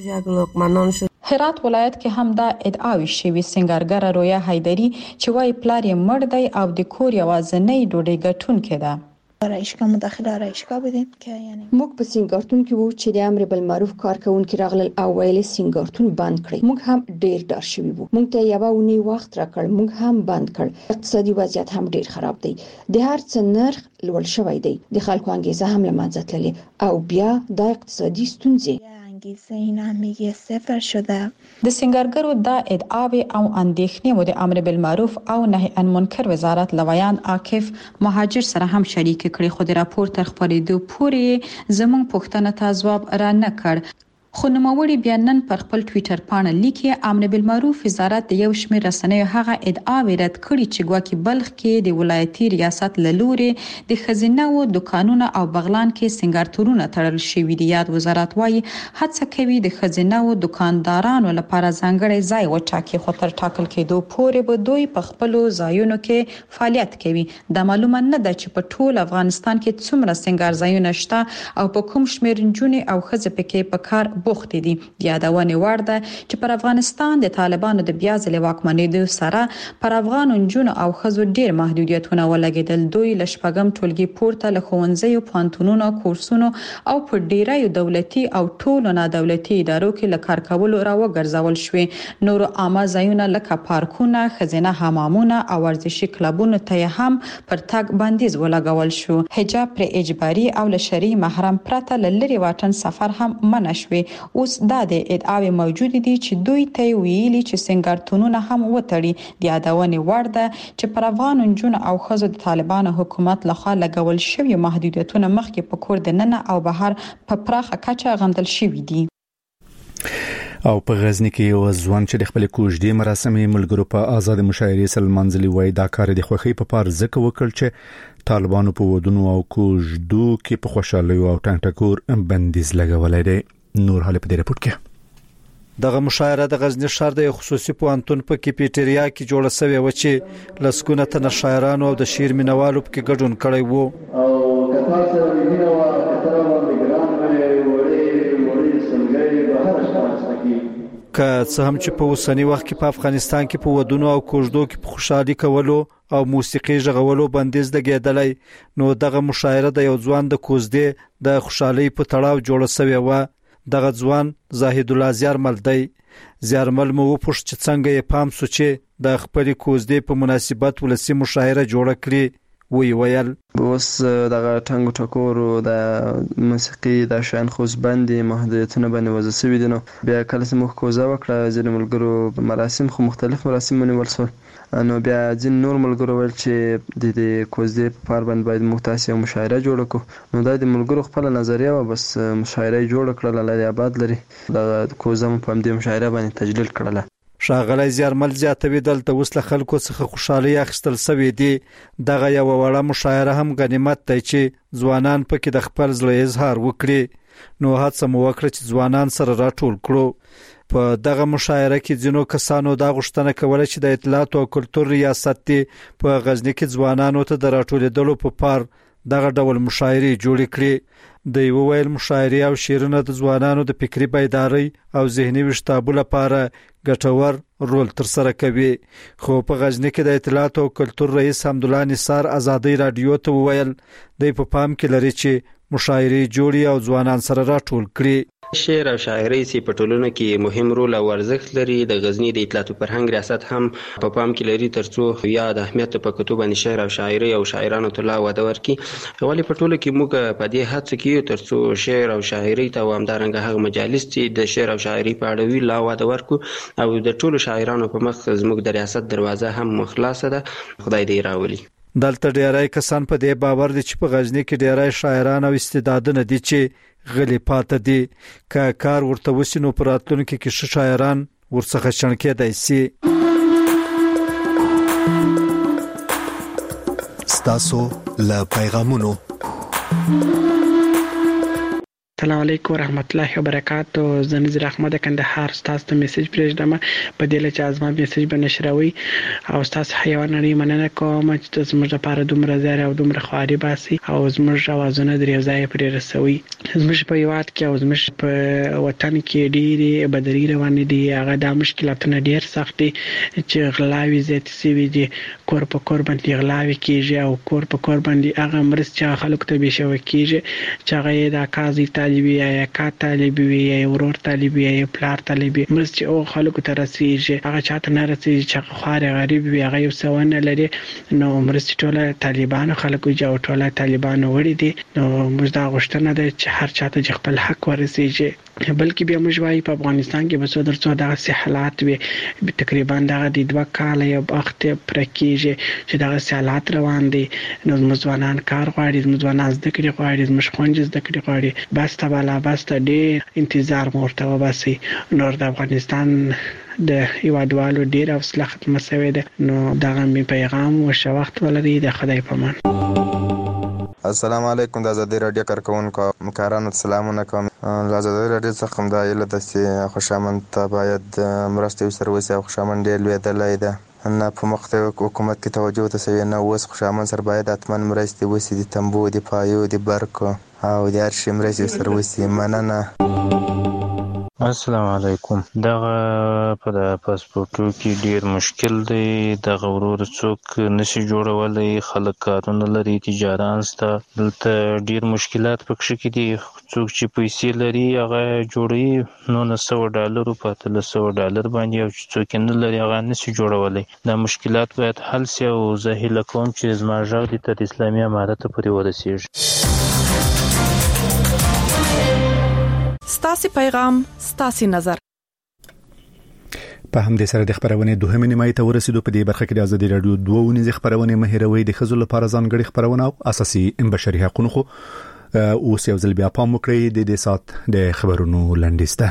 دي هرات ولایت کې هم دا ادعاوی شوی سنگارګر رویا حیدری چې وايي پلار یې مړ دی او د کور یوازنۍ ډوډۍ ګټونکې ده آرایشگاه مداخل آرایشگاه بودیم که یعنی موږ په سنگارتون کې وو چې د امر بالمعروف کارکونکو راغلل او ویل سنگارتون بند کړي موږ هم ډیر ډار شوي وو موږ ته یو ونی وخت راکړ موږ هم بند کړ اقتصادي وضعیت هم ډیر خراب دی د هر څه نرخ لوړ شوی دی د خلکو انګیزه هم لمنځه تللي او بیا د اقتصادي ستونزې انگیزه این هم میگه صفر شده د سنگارګرو دا ادعاوی او اندېښنې و د امر بالمعروف او نهي عن منکر وزارت لویان عاکف مهاجر سره هم شریک کړي خو د راپور تر خبرېدو پورې زموږ پوښتنه ته ځواب را نه کړ خو نوموړي بیا نن پر خپل ټوئیټر پاڼه لیکي امر بالمعروف وزارت د یو شمېر رسنیو هغه ادعاوی رد کړي چې ګواکې بلخ کې د ولایتي ریاست له لورې د خزینه او دکانونو او بغلان کې سنگارتورونه تړل شوي دي یاد وزارت وايي هڅه کوي د خزینه او دکاندارانو لپاره ځانګړی ځای وټاکي خو تر ټاکل کېدو پورې به دوی په خپل ځایونو کې فعالیت کوي د معلومه نه ده چې په ټول افغانستان کې څومره سنگار ځایونه شته او په کوم شمېر جنونې او خزې پکې په کار بوخت دي. یادونه وړ ده چې پر افغانستان د طالبانو د بیا ځلې واکمنېدو سره پر افغان نجونو او ښځو ډیر محدودیتونه ولګېدل. دوی له شپږم ټولګي پورته له ښوونځیو، پوهنتونونو، کورسونو او په ډیرو دولتي او ټولو نادولتي ادارو کې له کار کولو راوګرځول شوې. نور عامه ځایونه لکه پارکونه، خزینه حمامونه او ورزشي کلبونو ته هم پر تګ بندیز ولګول شو. حجاب پر اجباري او له شرعي محرم پرته لری واټن سفر هم منع شوی. اوس دا د ادعاوې موجود دي چې دوی ته ویلي چې سنگارتونونه هم وتړي. د یادونه وړ ده چې پر افغان نجونو او ښځو د طالبانو حکومت لخوا لګول شوی محدودیتونه مخکې په کور د ننه او بهر په پراخه کچه غندل شوی دي. او په غزنی کې یو ځوان چې د خپل کوژدې مراسمې ملګرو په آزاد مشاعرې سلمانځلي وای دا کار د خوخي په پار ځکه وکړ چې طالبانو په ودونو او کوژدو کې په خوشاله او ټنټکور بندیز لګولای دی. نور حاله په دې رپورت کې دغه مشاعره د غزنی ښار د خصوصي پوهنتون په کیپیټریا کې جوړه شوې و چې لسګونه تن شاعرانو او د شعر مینوالو په کې ګډون کړی وو. او کثر سره ویني او کثر باندې ګرام وړي سمګي بهر شته که څه هم چې په اوسنی وخت کې په افغانستان کې په ودونو او کوژدو کې په خوشحالي کولو او موسیقي ژغولو بندیز لګیدلی، نو دغه مشاعره د یو ځوان د کوژدې د خوشحالي په تړاو جوړه شوې و. دغه ځوان زاهد الله زیارمل دی. زیارمل مو وپوښت چې څنګه یې پام سو چې د خپل کوژدې په مناسبت ولسی مشاعره جوړه کړي. وی ویل اوس دغه ټنګ ټکورو د موسیقي د شان خوش باندې محدودیتونه باندې وځي سوي دي. نو بیا کله چې موږ کوزه وکړه ځینې ملګرو مراسم خو مختلف مراسم ونیول شول، نو بیا ځین نور ملګرو ول چې د کوزدې په پار باندې باید موږ تاسو مشاعره جوړ کړو. نو دا د ملګرو خپل نظریه و، بس مشاعره جوړ کړل. الله آباد لري د کوزه په دې مشاعره باندې تجلیل کړل. شاغلی زیارمل زیاتوي دلته اوس له خلکو څخه خوشحالي اخیستل سوي دي. دغه یو وړه مشاعره هم غنیمت دی چې ځوانان پکې د خپل زړه اظهار وکړي. نو هڅه مو وکړه چې ځوانان سره راټول کړو. په دغه مشاعره کې ځینو کسانو دا غوښتنه کوله چې د اطلاعات او کلتور ریاست په غزنی کې ځوانانو ته د راټولېدلو په پار دغه ډول مشاعرې جوړې کړې. د یو ویل مشاعرې او شعرونه د ځوانانو د فکری بیداری او ذهني وشتابو لپاره ګټور رول تر سره کوي. خو په غزنی کې د اطلاعات او کلتور رئیس حمدالله نثار ازادي رادیو ته ویل د په پام کې لري چې مشاعرې جوړي او ځوانان سره راټول کړي. شعر او شاعري سي په ټولنه کې مهم رول او ارزښت لري. د غزنی د اطلاعات او فرهنګ ریاست هم په پام کې لري ترڅو یا د اهمیت په کتو باندې شعر او شاعري او شاعرانو ته لا وده ورکړي. ولې په ټوله کې موږ په دې هڅه کې ترڅو شعر او شاعري ته همدارنګه هغه مجالس چې د شعر او شاعري په اړه وی لا وده ورکړو او د ټولو شاعرانو په مخ زموږ د ریاست دروازه هم خلاصه ده. خدای دې راولي. دلته ډیرای کسان په دې باور دي چې په غزنی کې ډیرای شاعران او استعدادونه دي چې غلی پاتې دي. که کار ورته وسینو پر راتلونکي کې شاعران ورڅخه شنکېدای شي. ستاسو له پیغامونو. السلام علیکم ورحمت الله وبرکاتو. زه نذیر احمد کندهار تاسو ته میسج پرېږدم په دې لچ ازما میسج به نشروي او تاسو حیوانات مننه کوم چې زموږ لپاره دومره زیار او دومره خواري باسي او زموږ اوازونه درې ځای پرې رسوي. زموږ په یوات کې او زموږ په وطن کې ډېری بدري روان دي. هغه د مشکلاتونو ډېر سخت دي چې غلاوي زیات سوي دي. کور په کور باندې غلاوي کیږي او کور په کور باندې هغه مرسته خلکو ته به شو کیږي چې هغه د کازي طالبي یا کا طالبي یا ورور طالبي یا پلار طالبي مرسته او خلکو ته رسیږي. هغه چاته نه رسیږي چې خواري غریب وي هغه یو څونه لري. نو مرسته ټوله طالبانو خلکو جو ټوله طالبانو وړي دي. نو موږ دا غوښتنه ده چې هر چاته خپل حق ورسیږي. بلکې بیا موږ وايي په افغانستان کې به درڅو دغه حالات وي. تقریبا دغه د 2 کال یو وخت پر کېږي چې دغه حالات روان دي. نو مزوانان کار غواړي، مزوانان زده کړي غواړي، مشخونج زده کړي غواړي. بس ته بالا بس ته ډېر انتظار مرته وباسي. نور د افغانستان د هیوادوالو ډېر حوصله ختمه شوې ده. نو دغه می پیغام او ښه وخت ولري. د خدای په امان. السلام علیکم. د آزادي رادیو کارکونکو همکارانو سلامونه کوم. د آزادي رادیو څخه د ایله د خوشامند ته باید مرسته سره وسی او خوشامند ډېر لویدلای ده. نه په مختلف حکومت کې توجه ته سوي نه. اوس خوشامند سره باید اتمن مرسته وسی د تنبو د پایو د برکو او د هر شي مرسته سره وسی. مننه. السلام علیکم. دغه په د پاسپورتو کې ډیر مشکل دی. دغه ورور څوک نشي جوړولای، خلک کارونه لري، تجاران سته، دلته ډیر مشکلات پکې کې دي. څوک چې پیسې لري هغه جوړوي $900 په $1300 باندې، او چې څوک نه لري هغه نشي جوړولای. دا مشکلات باید حل شي او زه هیله کوم چې زما غږ د تر اسلامي امارت پورې ورسیږي. ستاسو پیغام، ستاسو نظر. په همدې سره د خبرونه دوهمه نیمه ته ورسېدو. په دې برخه کې د ازادي رادیو 2 ونیز خبرونه مهیروي د خزل لپاره ځانګړي خبرونه او اساسي بشري حقوقو خو اوس یو ځل بیا پام وکړئ د دې سات د خبرونو لنډیسته.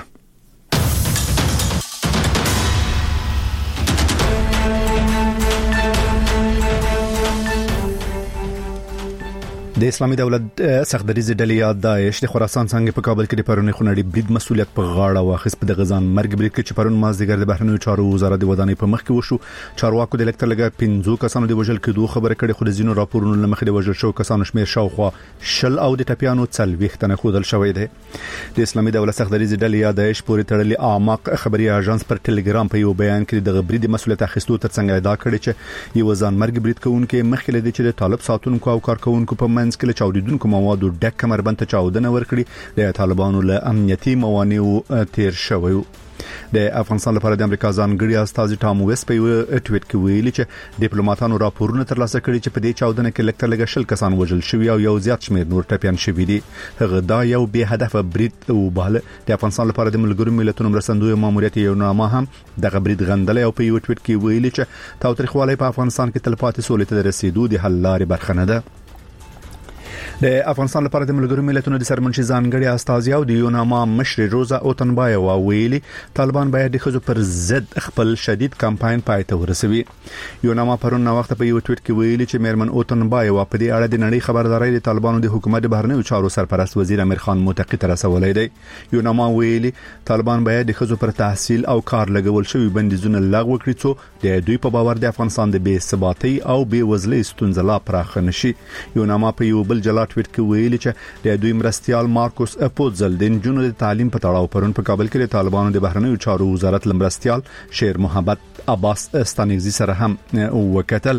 د اسلامي دولت سختدریزه ډلې یا داعش د خراسان څنګه په کابل کې د پرونی خونړي برید مسولیت په غاړه واخیست. په غزان مرګ برید کې چې پرون مازدیګر د بهرنیو چارو وزارت د ودانۍ په مخ کې وشو. چارواکو د لکټلګه 15 کسانو د وژل کېدو خبره کړې، خو د زینو راپورونو لمخې د وژل شو کسانو شمیر شاوخوا 10 او د ټپیانو 40 تنه خودل شوې ده. د اسلامي دولت سختدریزه ډلې یا داعش پورې تړلې اعماق خبري اژانس پر ټلګرام په یو بیان کې د برید مسولیت اخیستو ترڅنګ ادعا کړې چې یو ځان مرګ برید کوونکې مخکې لدی چې د طالب ساتونکو او کارکونکو په منځ کې چاودیدونکو موادو ډک کمربند ته چاودنه ورکړي. د طالبانو له امنیتي موانعو تیر شوی. د افغانستان لپاره د امریکا ځانګړي استاذ ټام ویس په ټویټ کې ویلي چې ډیپلوماټانو راپورونه ترلاسه کړي چې په دې چاودنه کې لکټلګه 10 کسان وژل شوي او یو زیات شمیر نور ټپیان شوي دي. هغه دا یو به هدف برید وباله. د افغانستان لپاره د ملګرو ملتونو مرستندوی ماموریت یو نامه هم دغه برید غندل او په یو ټویټ کې ویلي چې تاوتریخوالی په افغانستان کې تلپاتې سولې ته رسیدو د حل لارې برخه نه ده. د افغانستان لپاره د ملګرو ملتونو د سرمنشي ځانګړي استاذ او د یوناما مشر روزا اوتنبایو ویلي طالبان باید د خزو پر ضد خپل شدید کمپاین پای ته ورسوي. یوناما پرون نو وخت په یو ټویټ کې ویلي چې میرمن اوتنبایو په دې اړه د نړۍ خبرداري د طالبانو د حکومت د بهرنیو چارو سرپرست وزیر امیر خان متقی ته رسولې دی. یوناما ویلي طالبان باید د خزو پر تحصیل او کار لګول شوی بندیزونه لغوه کړي څو د دوی په باور د افغانستان د بې ثباتۍ او بې وزلۍ ستونزې لا پراخ نشي. یوناما په یو بل جلا ټویټ کې ویلي چې د دوی مرستيال مارکوس اپوزل د جنونو د تعلیم په تړاو پرون په کابل کې د طالبانو د بهرنیو چارو وزارت لمرستيال شیر محمد عباس ستانګزي سره هم وکتل.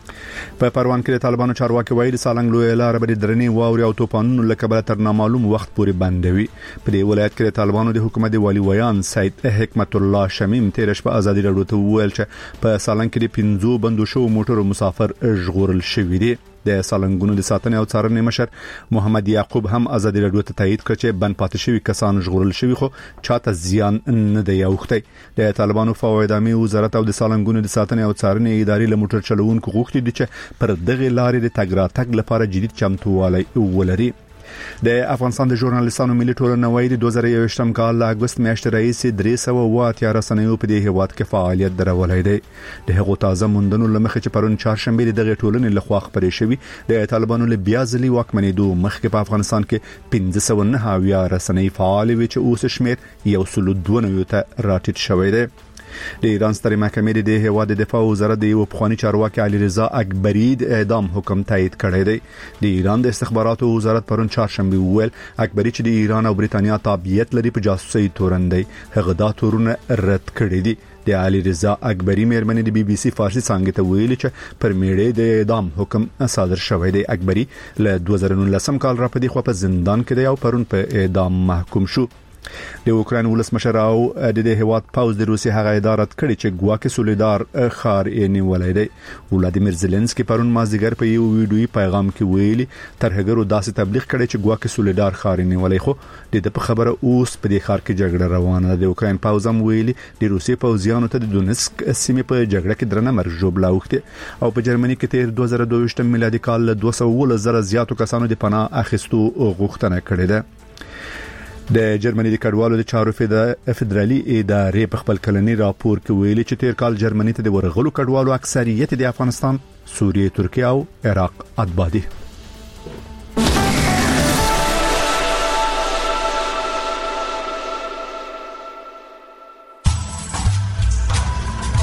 په پروان کې د طالبانو چارواکي وایي د سالنګ لوی لار بری درنې واوري او توپانونو لکه تر نامعلوم وخت پورې بندوي. په دې ولایت کې د طالبانو د حکومت والی ویان سید حکمت الله شمیم تیرش په ازادي راډیو ته ویل چې په سالنګ کې د 15 بندو شو موټر مسافر ژغورل شوی دي. د سالنګونو د ساتنې او څارنې مشر محمد یعقوب هم ازادي راډیو ته تایید کړ چې بند پاتې شوی کسان ژغورل شوی خو چاته زیان نه دی اوخته. د طالبانو فواید امي وزارت او د سالنګونو د ساتنې او څارنې ادارې له موټر چلوونکو غوښتي دي چې پر دغه لارې د تګ راتګ لپاره جدي چمتووالی ولري. د افغانستان د ژورنالیستانو ملي ټولنه وايي د 2021م کال له اگست میاشتې راهیسې 318 رسنیو په دې هیواد کې فعالیت درولای دی. د هغو تازه موندنو لمخې چې پرون چهارشنبه دغه ټولنې لخوا خبرې شوې د طالبانو له بیا ځلي واکمنېدو مخکې په افغانستان کې 1509 رسنۍ فعال وي چې اوس شمیر 192 ته راټیټ شوی دی. د ایران ستر محکمې د هیواد د دفاع وزارت د یو پخوانی چارواکي علي رضا اکبری د اعدام حکم تایید کړی دی. د ایران د استخباراتو وزارت پرون چهارشنبه ویل اکبری چې د ایران او بریتانیا تابعیت لري په جاسوسي تورن دی. هغه دا تورونه رد کړی دي. د علي رضا اکبری مېرمنې د بي بي سي فارسی څنګه ته ویل چې پر میړې د اعدام حکم صادر شوی دی. اکبری له 2019 کال را پدې خو په زندان کې دی او پرون په اعدام محکوم شو. د اوکراین ولسمشر او د هیواد پاوز د روسي هغه ادارت کړي چې ګواکې سولیدار خار یې نیولای دی. ولادیمیر زيلنسکي پرون مازدیګر په یو ویډیوي پیغام کې ویلي ترهګرو داسې تبلیغ کړي چې ګواکې سولیدار خار یې نیولای خو د په خبره اوس په دې خار کې جګړه روانه ده. د اوکراین پاوز هم ویلي د روسي پوځیانو ته د دونسک سیمې په جګړه کې درنه مرګ جوړ لاوخته او په جرمني کې تیر 2022 میلادي کال له 200 زیاتو کسانو د پناه اخیستو غوښتنه کړې ده. د جرمني د کډوالو د چارو فدرالي ادارې په خپل کلنی راپور کې ویلي چې تیر کال جرمني ته د ورغلو کډوالو اکثریت د افغانستان، سوریه، ترکیه او عراق اتبادي.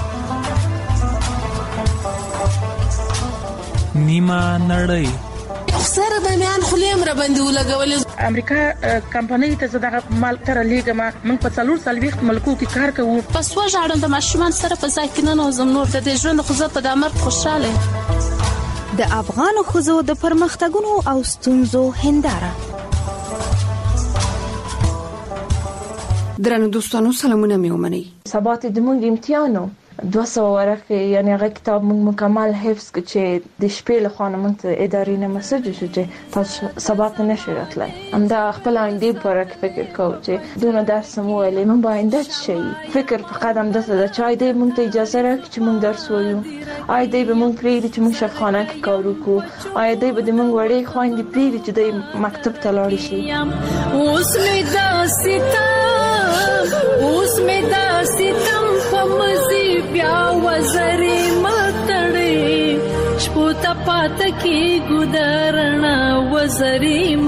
نیمه نړۍ سره به میان خلیم را باندې ولګول. امریکا کمپنۍ ته زداغه مال تر لیګه ما من په 4 ملکو کې کار کوو. پس وژاړم د ماشومان سره په ځای کې نه نوزم نور د دې ژوند خو زه په د امر خوشاله. د افغان ښځو د پرمختګونو او ستونزو هنداره. درنو دوستانو سلامونه مې ومنئ. ثبات د موږ امتحانو 200 ورقه یعنی هغه کتاب موږ مکمل حفظ کړ چې د شپې له خانه موږ ته ادارې نه مسج شو چې تاسو ثبات نشئ راتلای. همدا خپل آینده پر فکر کوو چې دونه درس مو ولې موږ باید شي فکر په قدم دته د چای دی موږ ته اجازه راکړي چې موږ درس وایو. آی دی به موږ پریږدي چې موږ شفخانه کې کار وکړو. آی دی به موږ وړي خويندې پریږدي چې د مکتب ته لاړ شي. اوس مې دا ستم اوس مې دا ستم فمزي بیا وزرې متړې شپو ته پات کې ګدارنا وزرې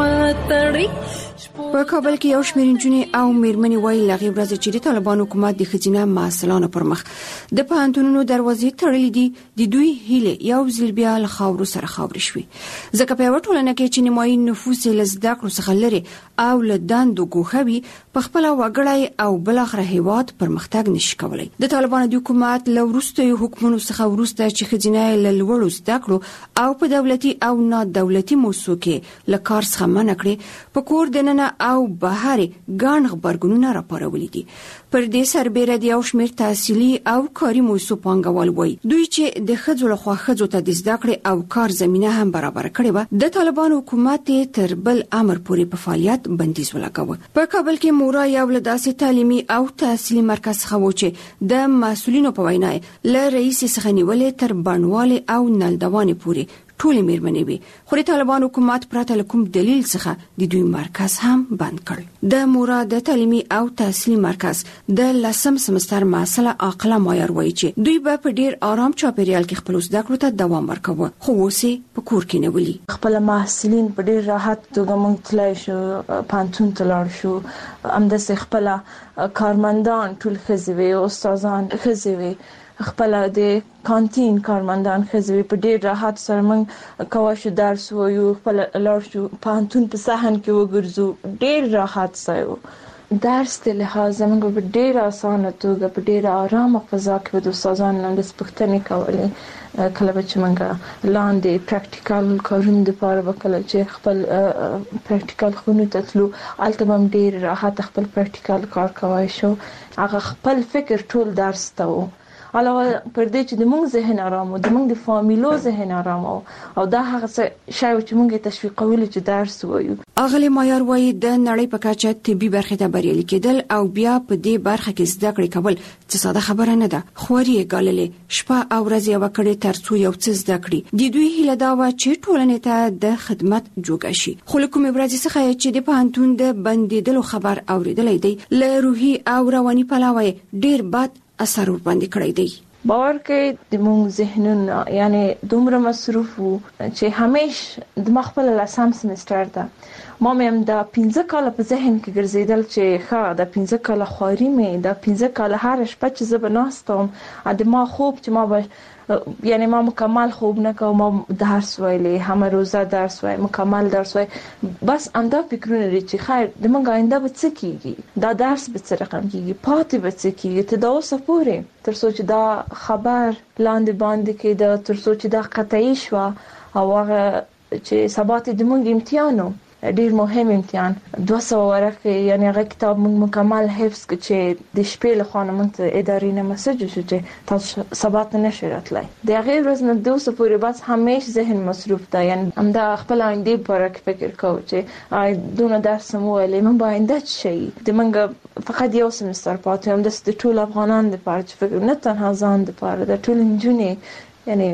متړې. په کابل کې یو شمېر نجونې او میرمنې وایي لغې ورځې چې د طالبانو حکومت د ښځینه محصلانو پر مخ د پوهنتونونو دروازې تړلې دي د دوی هیله یو ځل بیا له خاورو سره خاورې شوې. ځکه په یوه ټولنه کې چې نیمایي نفوس یې له زده کړو څخه لرې او له دندو ګوښه وي په خپله وګړی او بالاخره هیواد پرمختګ نشي کولی. د طالبانو د حکومت له وروستیو حکمونو څخه وروسته چې ښځینه یې له لوړو زده کړو او په دولتي او نا دولتي موسسو کې له کار څخه منع کړې په کور دننه او بهر ګڼ خبرګونونه راپارولي دي. پر دې سربېره د یو شمېر تحصیلي او کاري موسسو پانګوال وایي دوی چې د ښځو لخوا ښځو ته د زده کړې او کار زمینه هم برابر کړې وه د طالبانو حکومت تر بل امر پورې په فعالیت بندیز ولګاوه. په کابل کې مورا یو له داسې تعلیمي او تحصیلي مرکز څخه و چې د مسؤلینو په وینا له رئیس څخه نیولې تر بڼوالې او نلدوانې پورې ټولې میرمنې وي. خو د طالبانو حکومت پرته له کوم دلیل څخه د دوی مرکز هم بند کړ. د مورا د تعلیمي او تحصیلي مرکز د 10م سمستر محصله عاقله مایر وایي چې دوی به په ډیر آرام چاپیریال کې خپل زده کړو ته دوام ورکوي خو اوس په کور کې نه ولي. خپل محصلین په ډیر راحت توګه موږ تلای شو پانتون تلار شو همداسې خپل کارمندان ټول ښځې وي استادان ښځې وي خپل د کانتین کارمندان ښځې په ډیر راحت سره موږ کوای شو درس وایو خپل لاړ شو پانتون په صحن کې وګرځو ډیر راحت سره درس ته لحاظ موږ په ډیر اسانه توګه په ډیر آرامه فضا کې د استادانو نن د پښتنې کولې کله چې موږ لاندې پریکټیکل کارونه لپاره وکړل چې خپل پریکټیکل خونو ته تلو البته هم ډیر راحت خپل پریکټیکل کار کوای شو هغه خپل فکر ټول درس ته و علاوه پر دې چې د موږ ذهن آرام او د موږ د فامیلو ذهن آرام او دا هغه شی چې موږ تشویقول چې درس وایو. اغلی مایر وایي د نړۍ په کچه طبي برخه ته بریالي کېدل او بیا په دې برخه کې زده کړې کول چې ساده خبره نه ده. خوري ګاللې شپه او ورځ یو کړي ترڅو یو څه زده کړي. د دوی هیله دا و چې ټولنې ته د خدمت جوګه شي. خو له کومې ورځې څخه چې د پوهنتون د بندیدلو خبر اوریدلې دی له روحي او رواني پلوه ډیر بد اثر ور باندې کړی دی. باور کې د موږ ذهنونه یعنی دومره مصروف وو چې همیش د مخبل لسم سمستر ده ما مې د 15 کال په ذهن کې ګرځیدل چې ښه د 15 کال خوري مې د 15 کال هر شپه چې زه بناستم د ما خوب چې ما یعنی ما مکمل خوب نه کوم درس ویلې همه روزه درس وای مکمل درس وای بس انده فکرونه لري چې خیر د موږ آینده به څه کیږي دا درس به څه رقم کیږي پاتې به څه کیږي ته دا اوسه پورې تر څو چې دا خبر لاندې باندې کې دا تر څو چې دا قطعي شو او هغه چې ثبات د موږ امتحانو ډیر مهم امتحان 200 ورقه یعنی هغه کتاب موږ مکمل حفظ کړ چې د شپې له خانه موږ ته ادارې نه مسج شو چې تاسو ثبات نشئ راتلای. د هغه ورځ نه 200 پورې بس همیش ذهن مصروف ده یعنی همدا خپل آینده پر فکر کوو چې دونه درس مو ولې موږ باید شي د موږ فقط یو سمستر پاتې هم د ټول افغانان لپاره چې فکر نه تنها ځان لپاره د ټول انجونې یعنی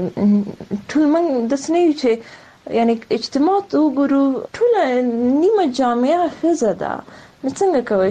ټول موږ د سنوي چې یعنی اجتماع وګورو ټول نیمه جامعه خزه ده څنګه کوي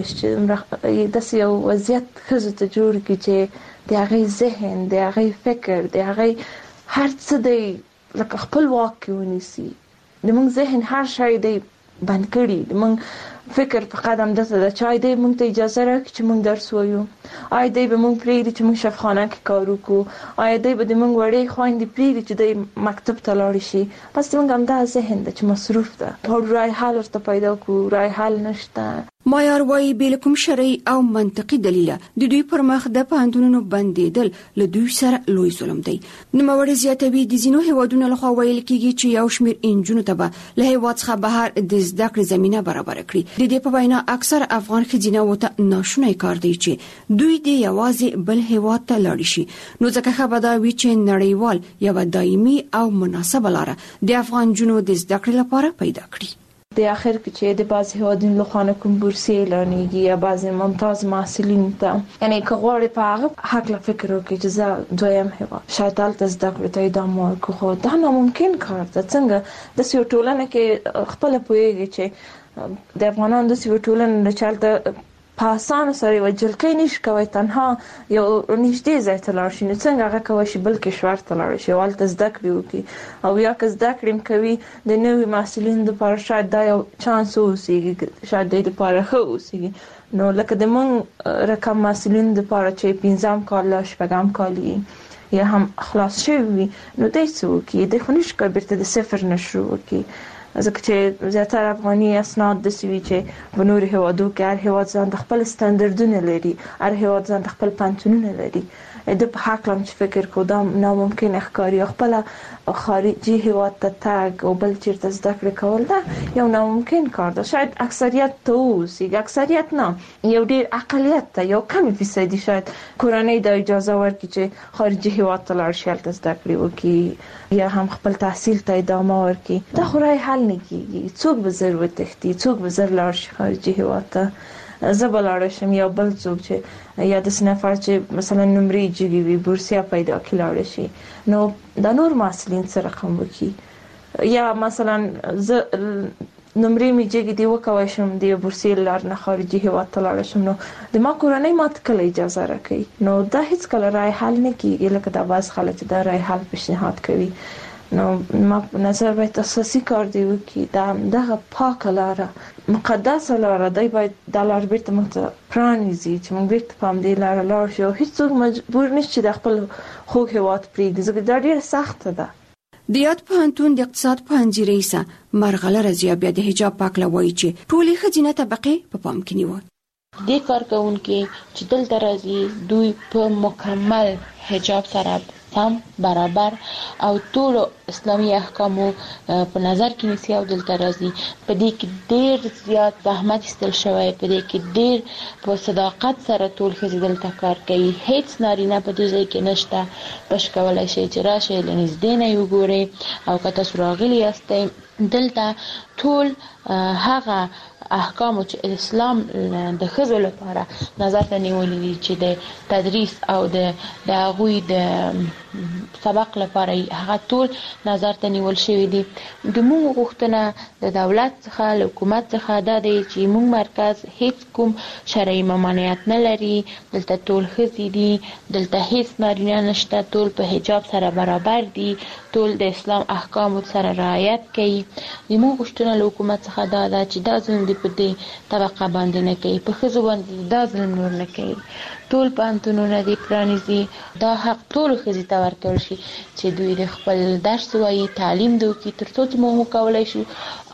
چې د یو وضعیت خزه ته جوړ کی چې د هغه ذهن د هغه فکر د هغه هر څه دی لکه خپل واک ونیسي د موږ ذهن هر شی دی بند کړي د موږ فکر په قدم دته د چای دی مونږ ته اجازه راکړي چې مونږ درس وایو، آیا دی به مونږ پرېږدي چې مونږ شفخانه کې کار وکړو، آیا دی به د مونږ وړې خویندې پرېږدي چې دی مکتب ته لاړ شي. بس مونږ همدا ذهن ده چې مصروف ده، رای حل ورته پیدا کړو، رای حل نشته. مایار وايي بل کوم شرعي او منطقي دلیل د دوی پر مخ د پاندونو بندیدل له دوی سره لوی ظلم دی. نوموړي زیاتوي د زینو هیوادونو لخوا ویل کیږي چې یو شمیر انجونو ته به له هیواد څخه بهر د زده کړې زمينه برابر کړي. د دې په وینا اکثر افغان ښځینه وته ناشونی کار دی چې دوی د یوازې بل هیواد ته لاړ شي. نو ځکه خبره دا وی چې نړیوال یو دایمي او مناسبه لار د افغان جنو د زده کړې لپاره پیدا کړي. د اخر کې چې د بعض هیوادونو له خوا کوم بورسي اعلانېږي یا بعض ممتاز محصلین ته یعنی که غواړي په هغه حق لا فکر وکړي چې زه دویم هیواد شاید دلته زده کړې ته ادامه ورکړو، خو دا ناممکن کار ده. څنګه د سیو ټولنه کې خپل پوهیږي چې د افغانانو د سیو ټولنه د چالت په اسانه سره وجل کې نش کوي تنها یو نږدې ځای ته لاړ شي، نو څنګه هغه کوي چې بل کشور ته لاړ شي ولته زده کړې وکړي، او یا که زده کړې کوي د نوې محصلینو لپاره شاید دا یو چانس اوسېږي، شاید د لپاره ښه اوسېږي. نو لکه د مونږ رقم محصلینو لپاره چې 15 کال لا شپږم کال یا هم خلاص شوی نو دای څه وکړي، د خو نش کوي بیرته د صفر نشو وکړي. ځکه چې زیاتره افغاني اسناد د سوي چې په نور هیوادو کې هر هیواد ځان د خپل سټانډرډونه لري، هر هیواد ځان د خپل پانتونونه لري. د په حق لم چې فکر کو دا ناممکن ښکاري خپل خارجي هیواد ته تاګ او بل چیرته زده کړې کول دا یو ناممکن کار ده. شاید اکثریت ته اوسېږي، اکثریت نه یو ډیر اقلیت ته یو کم فیصدي شاید کورنۍ د اجازه ورکړي چې خارجي هیواد ته لاړ شي هلته زده کړې وکړي یا هم خپل تحصیل ته ادامه ورکړي. دا خو رای حل نه کیږي، څوک به زر وتښتي، څوک به زر لاړ شي خارجي هیواد ته. زه به لاړ شم یا بل څوک چې یا د نفر چې مثلا نمرې جوړي وي بورسیا پیدا کړي لاړ شي، نو د نور محصلین سره رقم وکړي. یا مثلا زه نمرې می جګې دی وکوي شم د بورسي لار نه خارجي هیواد ته لاړ شم، نو د ما کورنۍ ماته کله اجازه راکړي. نو دا هیڅ کله رای حل نه کیږي، لکه دا باز خلک دا رای حل پیشنهاد کوي. نو ما په نظر باید اساسي کار دی وکړي دا دغه پاکه لاره مقدسه لاره دی باید د لار بیرته موږ پرانیزي چې موږ بیرته په همدې لاره لاړ شو. هیڅوک مجبور نشي چې د خپل خوږ هیواد پرېږدي، ځکه دا ډېره سخته ده. د یاد پوهنتون د اقتصاد پوهنځي رئیسه مرغله رضیا بیا د حجاب پاک لوي چې ټولې ښځینه طبقه په پام کې نیول. د کارکونکو چې دلته راځي دوی په مکمل حجاب سره سم برابر او ټول اسلامي احکامو په نظر کې نیسي او دلته راځي. په دې کې ډېر زیات زحمت ایستل شوی، په دې کې ډېر په صداقت سره ټول ښځې دلته کار کوي. هیڅ نارینه په دې ځای کې نشته. پښ کولای شي چې راشي لنږدې نه وګوري او که تاسو راغلي یاستئ دلته ټول هغه احکام چې اسلام د ښځو لپاره نظر ته نیولي دي چې د تدریس او د هغوی د سبق لپاره هغه ټول نظر ته نیول شوی دي. د موږ غوښتنه د دولت څخه له حکومت څخه دا دی چې موږ مرکز هیڅ کوم شرعي ممانعت نه لري، دلته ټول ښځې دي، دلته هیڅ نارینه نشته، ټول په حجاب سره برابر دي، ټول د اسلام احکامو سره رعایت کوي. د موږ غوښتنه له حکومت څخه دا ده چې دا ظلم په دې طبقه باندې نه کوي، په ښځو باندې دا ظلم نور نه کوي. ټول پوهنتونونه دې پرانیزي، دا حق ټولو ښځې ته ورکړل شي چې دوی د خپل درس وایي، تعلیم دې وکړي، تر څو چې موږ وکولی شو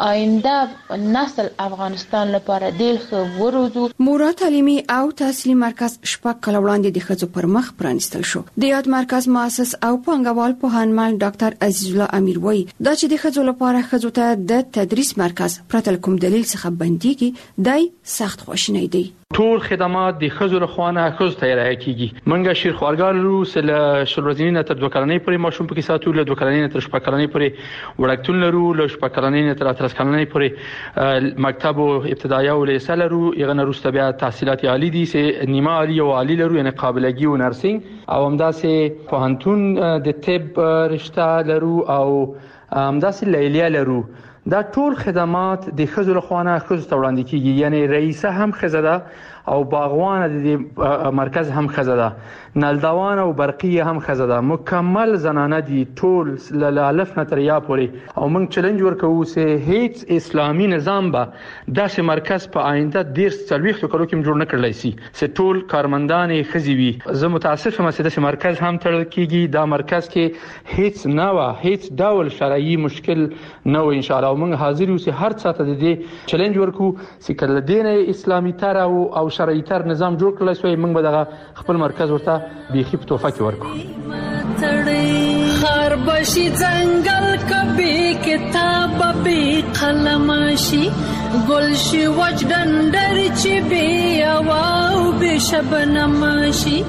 آینده نسل افغانستان لپاره ډېر ښه وروزو. مورا تعلیمي او تحصیلي مرکز شپږ کاله وړاندې د ښځو پر مخ پرانیستل شو. د یاد مرکز مؤسس او پانګوال پوهنمل ډاکټر عزیز الله امیر وایي دا چې د ښځو لپاره ښځو ته د تدریس مرکز پرته کوم دلیل څخه بنديږي دای سخت خواشینی دی. ټول خدمات د ښځو لخوانه ښځو ته ارائه کیږي. منګه شیر خوارګار لرو سل شل ورځې نه تر 2 کلنۍ پورې ماشوم پکې ساتو، له 2 کلنۍ نه تر 6 کلنۍ پورې وړکتون لرو، له 6 کلنۍ نه تر 13 کلنۍ پورې مکتب او ابتدایي او لیسه لرو. یغه نه روسته بیا تحصیلات عالی دي سه نیمه عالی او عالی لرو، یعنی قابلګي او نرسنګ، او همداسې پوهنتون د طب رشته لرو او همداسې لیلیه لرو. دا ټول خدمات د ښځو لخوا نه ښځو ته وړاندې کیږي، یعنی رئیسه هم ښځه ده او باغوان د مرکز هم خزه ده، نلدوان او برقیه هم خزه ده، مکمل زنانه دي ټول له الف نه تر یا پورې. او موږ چیلنج ورکوو چې هیڅ اسلامي نظام به داسې مرکز په آینده 40 کلو کې جوړ نه کړلی شي چې ټول کارمندان خزي وي. زه متاسف یم چې داسې مرکز هم تړل کیږي. دا مرکز کې هیڅ نه و، هیڅ ډول شرعي مشکل نه و ان شاء الله. موږ حاضر یو چې هر څه ته د دې چیلنج ورکو چې کله دین اسلامي تر او شرعي تر نظام جوړ کړل شوی، موږ به دغه خپل مرکز ورته بیخي په توفه کې ورکو. خربشي ځنګل کبي کتاب به قلمشي ګلشي وجدندر چې بي او به شبنمشي.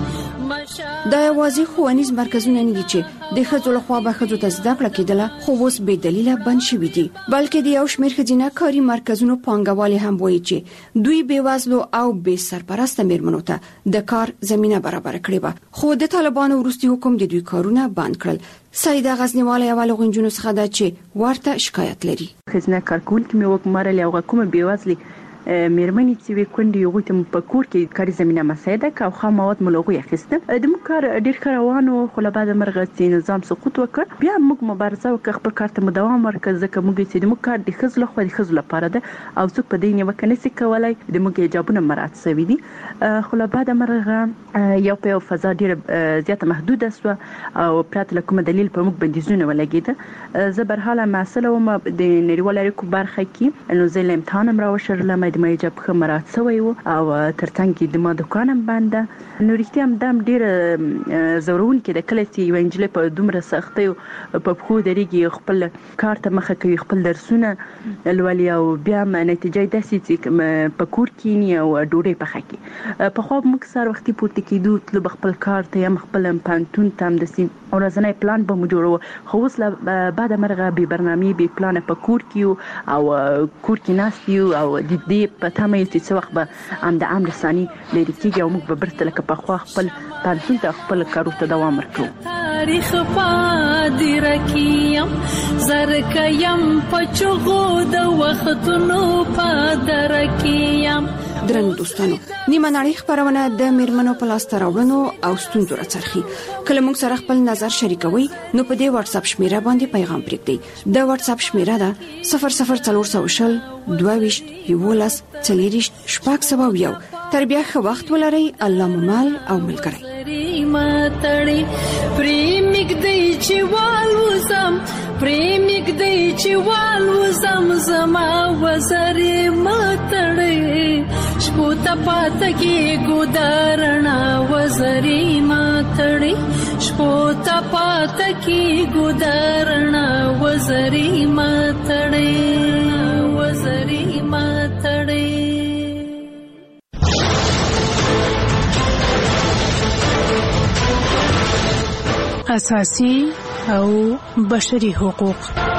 دا یوازې ښوونیز مرکزونه نه دي چې د ښځو لخوا به ښځو ته زده کړه کېدله، خو اوس بې دلیله بند شوي دي، بلکې د یو شمېر ښځینه کاري مرکزونو پانګوالې هم وایي چې دوی بېوزلو او بې سرپرسته مېرمنو ته د کار زمینه برابره کړې وه، خو د طالبانو وروستي حکم د دوی کارونه بند کړل. سیده غزنیواله یو له غونجونو څخه ده چې ورته شکایت لري. ښځینه کارکوونکې مې وګمارلې او کومه بېوزلې مېرمنې چې وي کونډې هغوی ته په کور کې کاري زمینه مساعده که او خام مواد مو له هغوی اخیسته. د موږ کار ډېر ښه روان و، خو له بعده مرغه چې نظام سقوط وکړ بیا موږ مبارزه وکړه خپل کار ته مو دوام ورکړ، ځکه موږ چې د موږ کار د ښځو لخوا د ښځو لپاره ده او څوک په دې نیوکه نشي کولی. د موږ حجابونه مراعات شوي دي، خو له بعده مرغه یو په یو فضا ډېره زیاته محدوده شوه او پرته له کومه دلیل په موږ بندیزونه ولګېده. زه برحاله محصله وم د نړیوالو اړیکو برخه کې، نو زه له امتحان هم راوشرلم، د ما حجاب ښه مراعات شوی و او تر څنګ د ما دکان هم بنده. نو رښتیا هم دا هم ډېره ځورونکې ده کله چې یوه نجلۍ په دومره سختیو په پښو درېږي، خپل کار ته مخه کوي، خپل درسونه لولي او بیا هم نتیجه یې داسې چې په کور کښېني او ډوډۍ پخه کړي. پخوا به موږ سهار وختي پورته کېدو، تلو به خپل کار ته یا خپل پوهنتون ته همداسې ورځنی پلان به مو جوړوو، خو اوس له بعده مرغه بې برنامې بې پلانه په کور کې یو او کور کې ناست یو او د دې په تمه یو چې څه وخت به هم د عام رساني لرې کېږي او موږ به بیرته لکه پخوا خپل پوهنتون ته خپل کارو ته دوام ورکوو. تاریخ پادره کیم زرکیم پچغو د وختونو پادره کیم. درنو دوستانو، نیمه نړۍ خبرونه د میرمنو په لاس ته راوړنو او ستونزو راڅرخي. کله موږ سره خپل نظر شریکوي نو په دې واتس اپ شمیره باندې پیغام پرېږدئ. د واتس اپ شمیره ده 00420 22 11 40 شپږ. تر بیا ښه وخت ولرئ. الله مو مل او ملګری. پریمګ دی چې والوزم پریمګ دی چې والوزم زما وزرې ماتړې شپو ته پات کې ګودارنا وزرې ماتړې شپو ته پات کې ګودارنا وزرې ماتړې وزرې ماتړې. اساسي او بشري حقوق.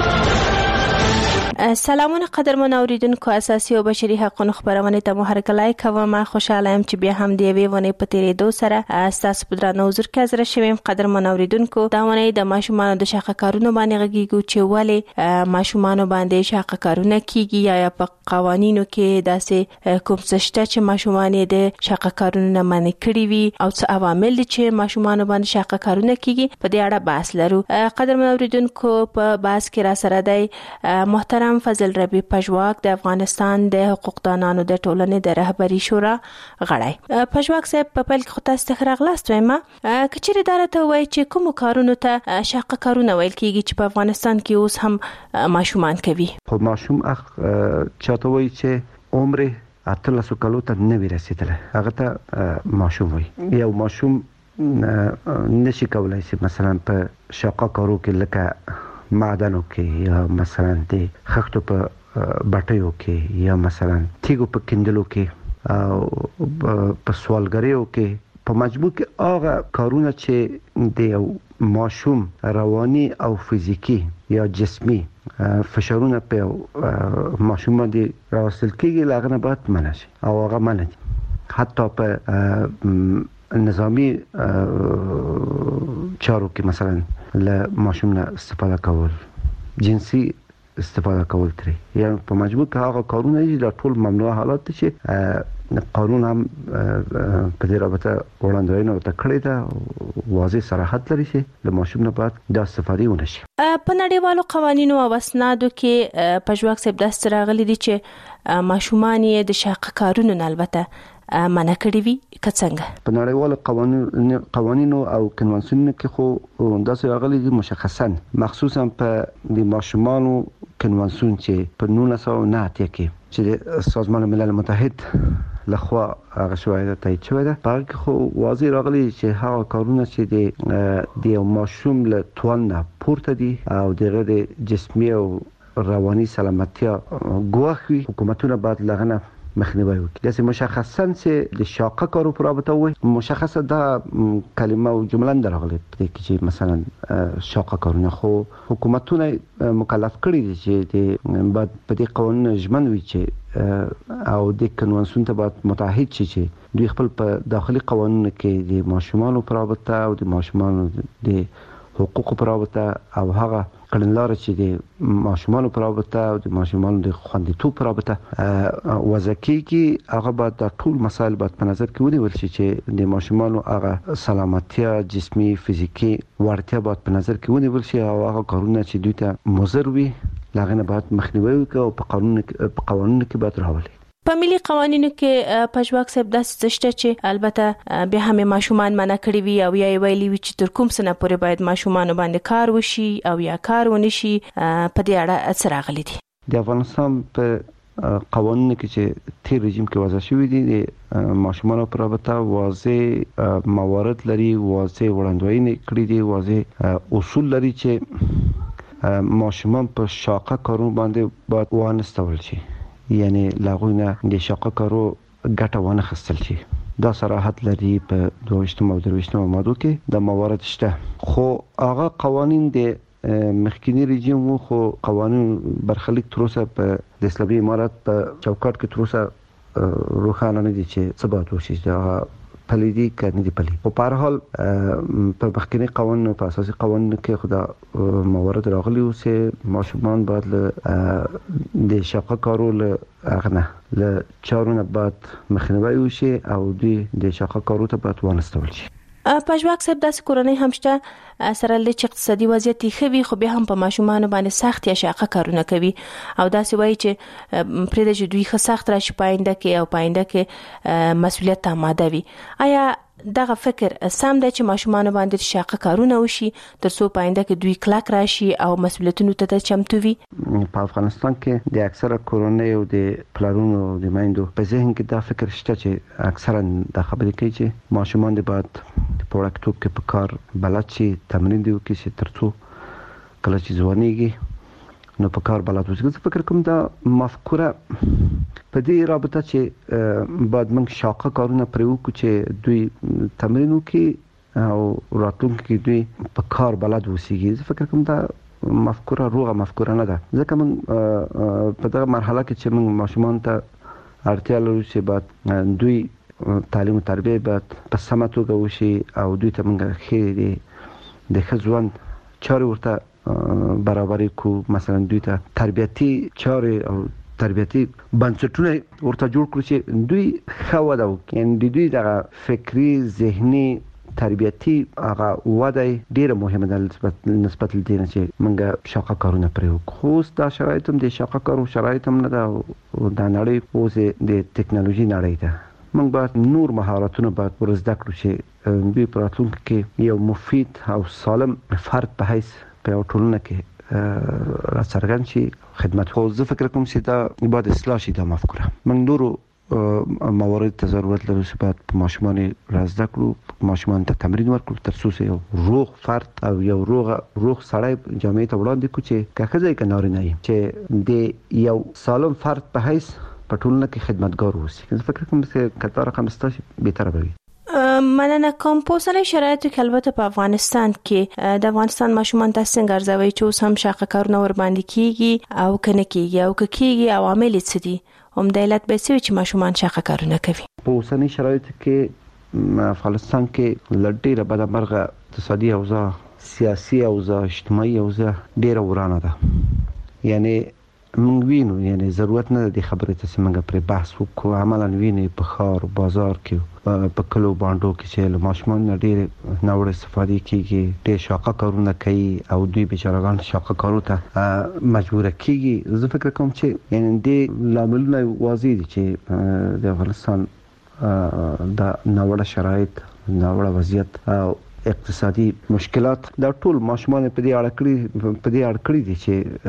سلامونه قدرمن اوریدونکو، اساسي او بشري حقوقو خبرونه ته مو هرکلای کوم. خوشاله یم چې بیا هم دی وی ونه په تیرې دو سره اساس په درنو حضور کې حاضر شوم. قدرمن اوریدونکو، دا ونه د ماشومان د شاقه کارونه باندې غږیږي چې ولی ماشومان باندې شاقه کارونه کیږي یا په قوانینو کې داسې کوم څه شته چې ماشومان د شاقه کارونه منع کړی وي او څه عوامل چې ماشومان باندې شاقه کارونه کیږي، په دې اړه بحث لرو. قدرمن اوریدونکو، په بحث کې را سره دی محترم فضل ربی پژواک د افغانستان د حقوقدانانو د ټولنې د رهبری شورا غړی. پژواک صاحب، په پیل کې خو تاسو ته راغلاست وایم کچېرې دارته وای چې کوم کارونو ته شاقه کارونه ویل کیږي چې په افغانستان کې اوس هم ماشومان کوي. خو ماشوم چاته وای چې عمر 13 کالو ته نه ورسېدل هغه ته ماشوم وای. یو ماشوم نشي کولای چې مثلا په شاقه کارو کې لکه معدنو کې یا مثلا د خښتو په بټیو کې یا مثلا تیګو په کندلو کې او په سوالګریو کې په مجموع کې هغه کارونه چې د یو ماشوم رواني او فزیکی یا جسمی فشارونه په ماشوم باندې راوستل کېږي، لاغه نه باید منع شي او هغه منع دي. حتی په نظامی چارو کې مثلا له ماشوم نه استفاده کول، جنسي استفاده کول ترې، یا په مجموع کې هغه کارونه دي د ټول ممنوع حالات چې قانون هم په دې رابطه وړاندوینه وکړه دا واضح صراحت لري چې د ماشوم نه بعد د استفادې ونشي. په نړیوالو قوانینو او اسنادو کې پژواک صاحب داس راغلي دي چې ماشومان یې د شاقه کارونو نه البته منع کړی وي کڅنګ. په نړیوالو قوانینو او کنوانسیونونو کې خو داسې راغلي دي مشخصا مخصوصا په د ماشومانو کنوانسیون چې په 1909 کې چې سازمان ملل متحد لخوا هغه شوی ده تایید شوی ده. په هغه خو واضح راغلي چې هغه کارونه چې د ماشوم له توان نه پورته دي او د جسمي او رواني سلامتیا ګواښي، حکومتونه باید لغنه مخنیوي وکړي. داسې مشخصا چې د شاقه کارو پر رابطه وي مشخصه دا کلمه او جمله نه راغلي چې مثلا شاقه کارونه خو حکومتونه مکلف کړي دي چې بعد په دې قانون ژمن وي چې او د کنوانسیون ته باید متحد شي چې دوی خپل په داخلي قوانینو کې د ماشومانو پر رابطه او د ماشومانو د حقوقو پر رابطه او هغه کړنلاره چې د ماشومانو پر رابطه او د ماشومانو د خوندیتوب پر رابطه وضع کیږي هغه باید د ټول مسایل باید په نظر کې ونیول شي چې د ماشومانو هغه سلامتیا جسمي فزیکی وړتیا باید په نظر کې ونیول شي او هغه کارونه چې دوی ته مضر وي لاغنه باید مخنیوي وکړي او په قانونو کې باید راولي. په ملي قوانینو کې پژواک صاحب داسې شته چې البته به هم ماشومان منع کړی وي او یا ویلي وي چې تر کوم سنه پورې باید ماشومان باندې کار وشي او یا کار ونشي. په دې اړه اثر راغلي دي. د افغانستان په قوانینو کې چې تیر رژیم کې وضع شوی دي د ماشومان پر رابطه واضح موارد لري، واضح وړاندوینه کړی دي، واضح اصول لري چې ماشومان په شاقه کارونو باندې باید وانستول شي، یعنی لاغوینه د شاقه کارو ګټه ونه خستل شي. دا صراحت لري په 22 او 23 ماده کې د موارد شته. خو هغه قوانین د مخکینی رژیم خو قوانین برخلیک تر اوسه په د اسلامي امارات په چوکاټ کې تر اوسه روښانه نه دي چې څه باید وشي، دا پلیدي کنه دي پلی. په هر حال په مخکینی قوانینو په اساسي قوانینو کې خدا موارد راغلي او چې ماشومان باید د شاقه کارو له اغنه له چارونه باید مخنیوي وشي او دوی د شاقه کارو ته باید وانستول شي. پژواک صاحب داسې کورنۍ هم شته سره له چې اقتصادي وضعیت ښه وي خو به هم په ماشومان باندې سخت یا شاقه کارونه کوي او داسې وایي چې پرې د دوی ښه سخت راشي پاینده کې او پاینده کې مسؤلیت آماده وي. آیا دغه فکر سم دی چې ماشومان باندې شاقه کارونه وشي ترڅو پاینده کې دوی کلک راشي او مسؤلیتونو ته چمتو وي؟ په افغانستان کې د اکثره کورنۍ او د پلارونو او د میندو په ذهن کې دا فکر شته چې اکثرا د خبرې کوي چې ماشومان د بعد په وړکتوب کې په کار بلد شي، تمرین دی وکړي چې ترڅو کله چې ځوانيږي نو په کار بلد وي. زه فکر کوم دا مفکوره په دې رابطه چې بعد موږ شاقه کارونه پرې وکړو چې دوی تمرین وکړي او راتلونکي کې دوی په کار بلد وسیږي. زه فکر کوم دا مفکوره روغه مفکوره نه ده، ځکه موږ په دغه مرحله کې چې موږ ماشومان ته اړتیا لرو چې بعد دوی تعلیم او تربیه باید په سمه توګه وشي او دوی ته موږ خې د ځوان چارې ورته برابرې کو، مثلا دوی ته تربیتی چارې او تربیتی بنسټونه ورته جوړ کړو چې دوی ښه وده وکړي. یعنې دوی دغه فکری ذهني تربیتی هغه وده ډیره مهمه ده نسبت لدې نه چې موږ شاقه کارونه پرې وکړو. خو دا شرایط هم د شاقه کارو شرایط هم نه ده او دا نړۍ اوس د ټکنالوژي نړۍ ده. موږ باید نور مهارتونه باید ورزده کړو چې دوی په راتلونکي کې یو مفید او سالم فرد په حیث په ټولنه کې راڅرګند شي خدمت. خو زه فکر کوم چې دا باید اصلاح شي دا مفکوره. موږ نورو موارد ته ضرورت لرو چې باید په ماشومان رازده کړو، ماشومان ته تمرین ورکړو ترڅو یو روغ فرد او یو روغ سړی جامعې ته وړاندې کړو چې که ښځه که نارینه وي چې د یو سالم فرد په حیث په ټولنه کې خدمتګار اوسي. زه فکر کوم چې کله رقم ستاسو بهتره به وي. مننه کوم. په اوسنۍ شرایطو کې البته په افغانستان کې د افغانستان ماشومان تاسو څنګه ارزوي چې اوس هم شاقه کارونه ور باندې کیږي او کنه کیږي او کیږي عوامل څه دي؟ هم د علت به څه چې ماشومان شاقه کارونه کوي. په اوسنۍ شرایطو کې افغانستان کې لړډیره بدمرغه اقتصادي اوضاع، سیاسي اوضاع، اجتماعي اوضاع ډیره ورانه ده. یعنی موږ وینو یعنی ضرورت نه د خبرې ته څنګه پر بحث وکړو عملاً ویني په خار بازار کې په کلو باندې کې چې ماشومان ډېر نوړ استفاده کیږي ډېر شاقه کارونه کوي او دوی بیچارهګان شاقه کارو ته مجبور کیږي. زه فکر کوم چې یعنی د لاملونه واضح دي چې د افغانستان د نوړ شرایط نوړ وضعیت او اقتصادي مشکلات دا ټول ماشومان په دې اړه کړی دي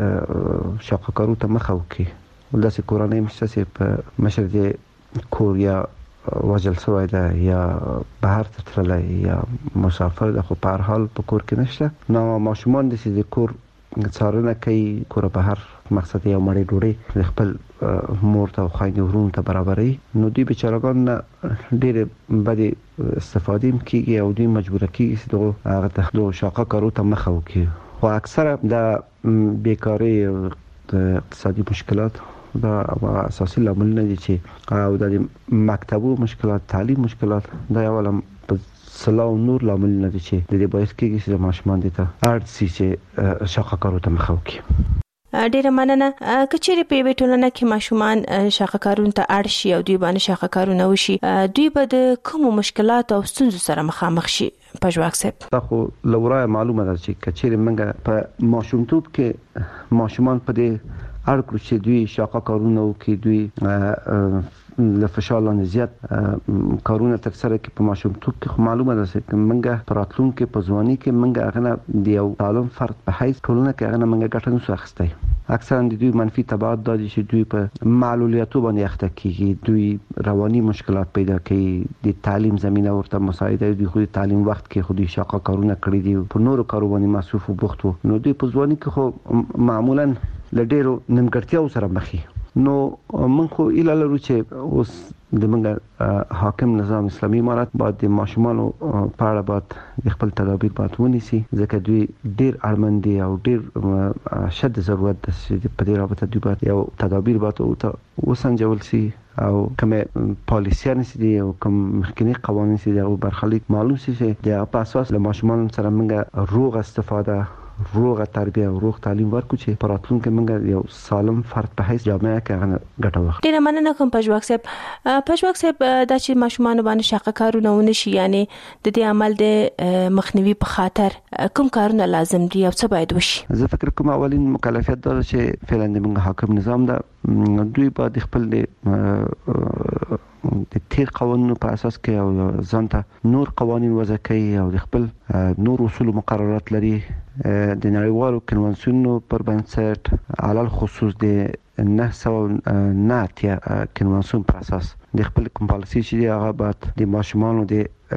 چې شاقه کارو ته مخه وکړي. ولداسې کورنۍ مشته په مشر د کوریا وجل سوی ده یا بهر ته تللی یا مسافر ده خو په هر حال په کور کې نشته. نو ماشومان د کور څارنه کوي کور بهر مقصد یو مړی ډوډۍ د خپل مور ته او خویندې ورونو ته برابري. نو دوی بیچارهګان ډېرې بدې استفادې کیږي او دوی مجبور کیږي چې هغه ته شاقه کارو ته مخه وکړي. خو اکثره د بیکاري د اقتصادي مشکلات دا اساسي لاملونه دي چې او د مکتبو مشکلات تعلیم مشکلات دا یو په سلاو نور لاملونه دي چې د دې باعث کیږي چې ماشومان دي ته اړتیا چې شاقه کارو ته مخه وکړي. ډیره مننه. کچېرې په یوه ټولنه کې ماشومان شاقه کارونو ته اړ شي او دوی باندې شاقه کارونه وشي دوی به د کومو مشکلات او ستونزو سره مخامخ شي؟ پژواک صاحب دا خو لورای معلومه ده چې کچېرې منګه په ماشومتوب کې ماشومان په دې اړ کړو چې دوی شاقه کارونه وکړي دوی له فشار لاندې زیات کارونه تکثره کې په ماشومتوب کې معلومه ده چې منګه پراتلون کې په ځواني کې منګه هغه د یو عالم فرد په حیث ټولنه کې هغه منګه ګټه نشو اخیستی. اکثرا د دوی منفي تبعات د دي چې دوی په معلولیتو باندې اخته کیږي دوی رواني مشکلات پیدا کوي د تعلیم زمينه ورته مساعده دوی خو تعلیم وخت کې خو دوی شاقه کارونه کړی دي په نورو کارو باندې مصروف او بوخت وو. نو دوی په ځواني کې خو معمولا لډیرو نیمګړتیاو سره مخ شي. نو من خو اله لرو چې اوس د منګه حاکم نظام اسلامي امارات باید د ماشومانو په اړه باید خپل تدابیر باید ونیسي ځکه دوی ډیر اړمن دي او ډیر شد ضرورت ده چې په دې رابطه دوی باید یو تدابیر باید وسنجول شي او کومه پالیسیان دي او کوم مخکنی قوانین دي او برخلیک معلوم شي چې د په اساس له ماشومانو سره منګه روغ استفاده روغه تربیه او روغ تعلیم ورکو چې پراتلونکو موږ یو سالم فرد په هیڅ جامعه کې ګټه واخلو. ډیر مننه کوم پژواک صاحب. پژواک صاحب دا چې ماشومان باندې شاقه کارونه ونشي یعنی د دې عمل د مخنیوي په خاطر کوم کارونه لازم دي او څه باید وشي؟ زه فکر کوم اولین مکلفیت دا چې فعلا موږ حاکم نظام دا دوی باید خپل د تیر قوانینو په اساس کې او ځانته نور قوانین وضع کوي او خپل نور اصول مقررات لري د نړیوالو کنوانسیونونو پر بنسټ علل خصوص د 909 کنوانسیون پر اساس د خپل کوم پالیسي چې هغه بعد د ماشومانو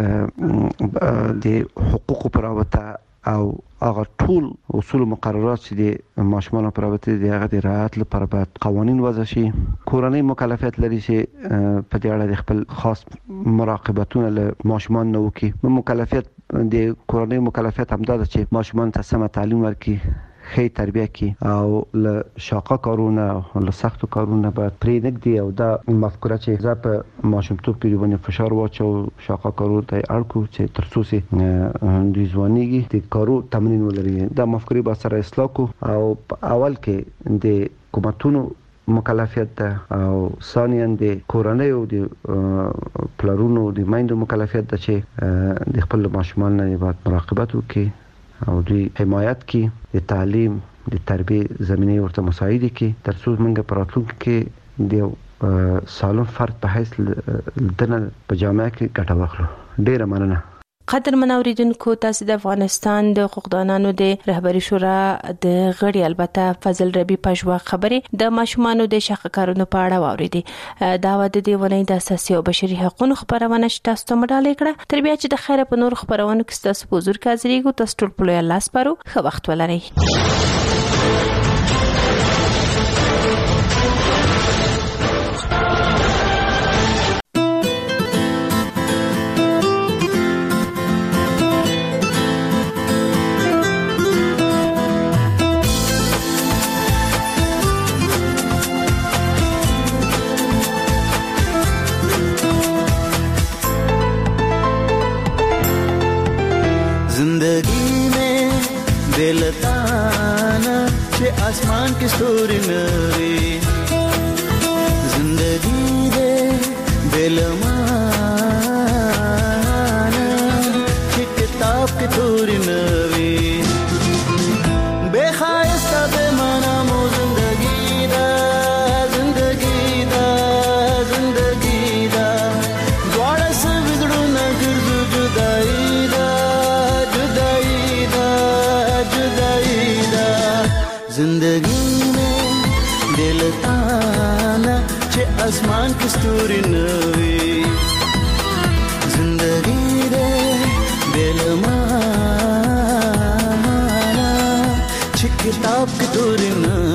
د حقوقو پر رابطه او هغه ټول اصول مقررات چې د ماشومانو پر رابطه د هغه د رعایت لپاره باید قوانین وضع شي. کورنۍ مکلفیت لري چې په دې اړه د خپل خاص مراقبتونه له ماشومان نه وکړي. مکلفیت د کورنۍ مکلفیت هم دا ده چې ماشومان ته سم تعلیم ورکړي خې تربیه کی او له شاقه کارونه او له سختو کارونه باید پرې نګدي او دا مفکوره چې زه په ماشومتوب کې باندې فشار واچو شاقه کارو ته اړکو چې ترڅو سي د ځوانيږي د کارو تمرین ولري. دا مفکورې به سره اصلاح کو او اول کې د حکومتونو مکلفیت ده او ثانیاً د کورنۍ او د پلارونو د مایندو مکلفیت ده چې د خپل ماشومان نه باید مراقبت وکړي او دوی حمایت کی د تعلیم د تربیه زمینه ورته مساعده کی ترڅو موږ په راتلونکي کې د سالم فرد په حیث دنه په جامعه کې ګټه واخلو. ډیره مننه. قدرمن اوریدونکو تاسو د افغانستان د حقوقدانانو د رهبری شورا د غړي البته فضل ربی پژواک خبرې د ماشومانو د شاقه کارونو په اړه واوریدي. دا د دې ونې د اساسي او بشري حقوقو خبرونه تاسو ته مډالې کړه. تر بیا چې د خیره په نور خبرونه کې تاسو په حضور کې حاضرېږو تاسو ټول په الله سپارو. ښه وخت ولرئ. दिलताना چې आसमान کې ستوري نوي زندگی دې دلمانا چې کتاب کې توري نوي بے خایسته بے معنا مو زندگی دا زندگی دا زندگی دا دواړه سویدړو نه ګرځو جدائی دا جدائی دا جدائی دا زندگی میں دل تانا چې اسمان کې ستوري نوي زندگی دې دل مانا چې کتاب کې توري نوي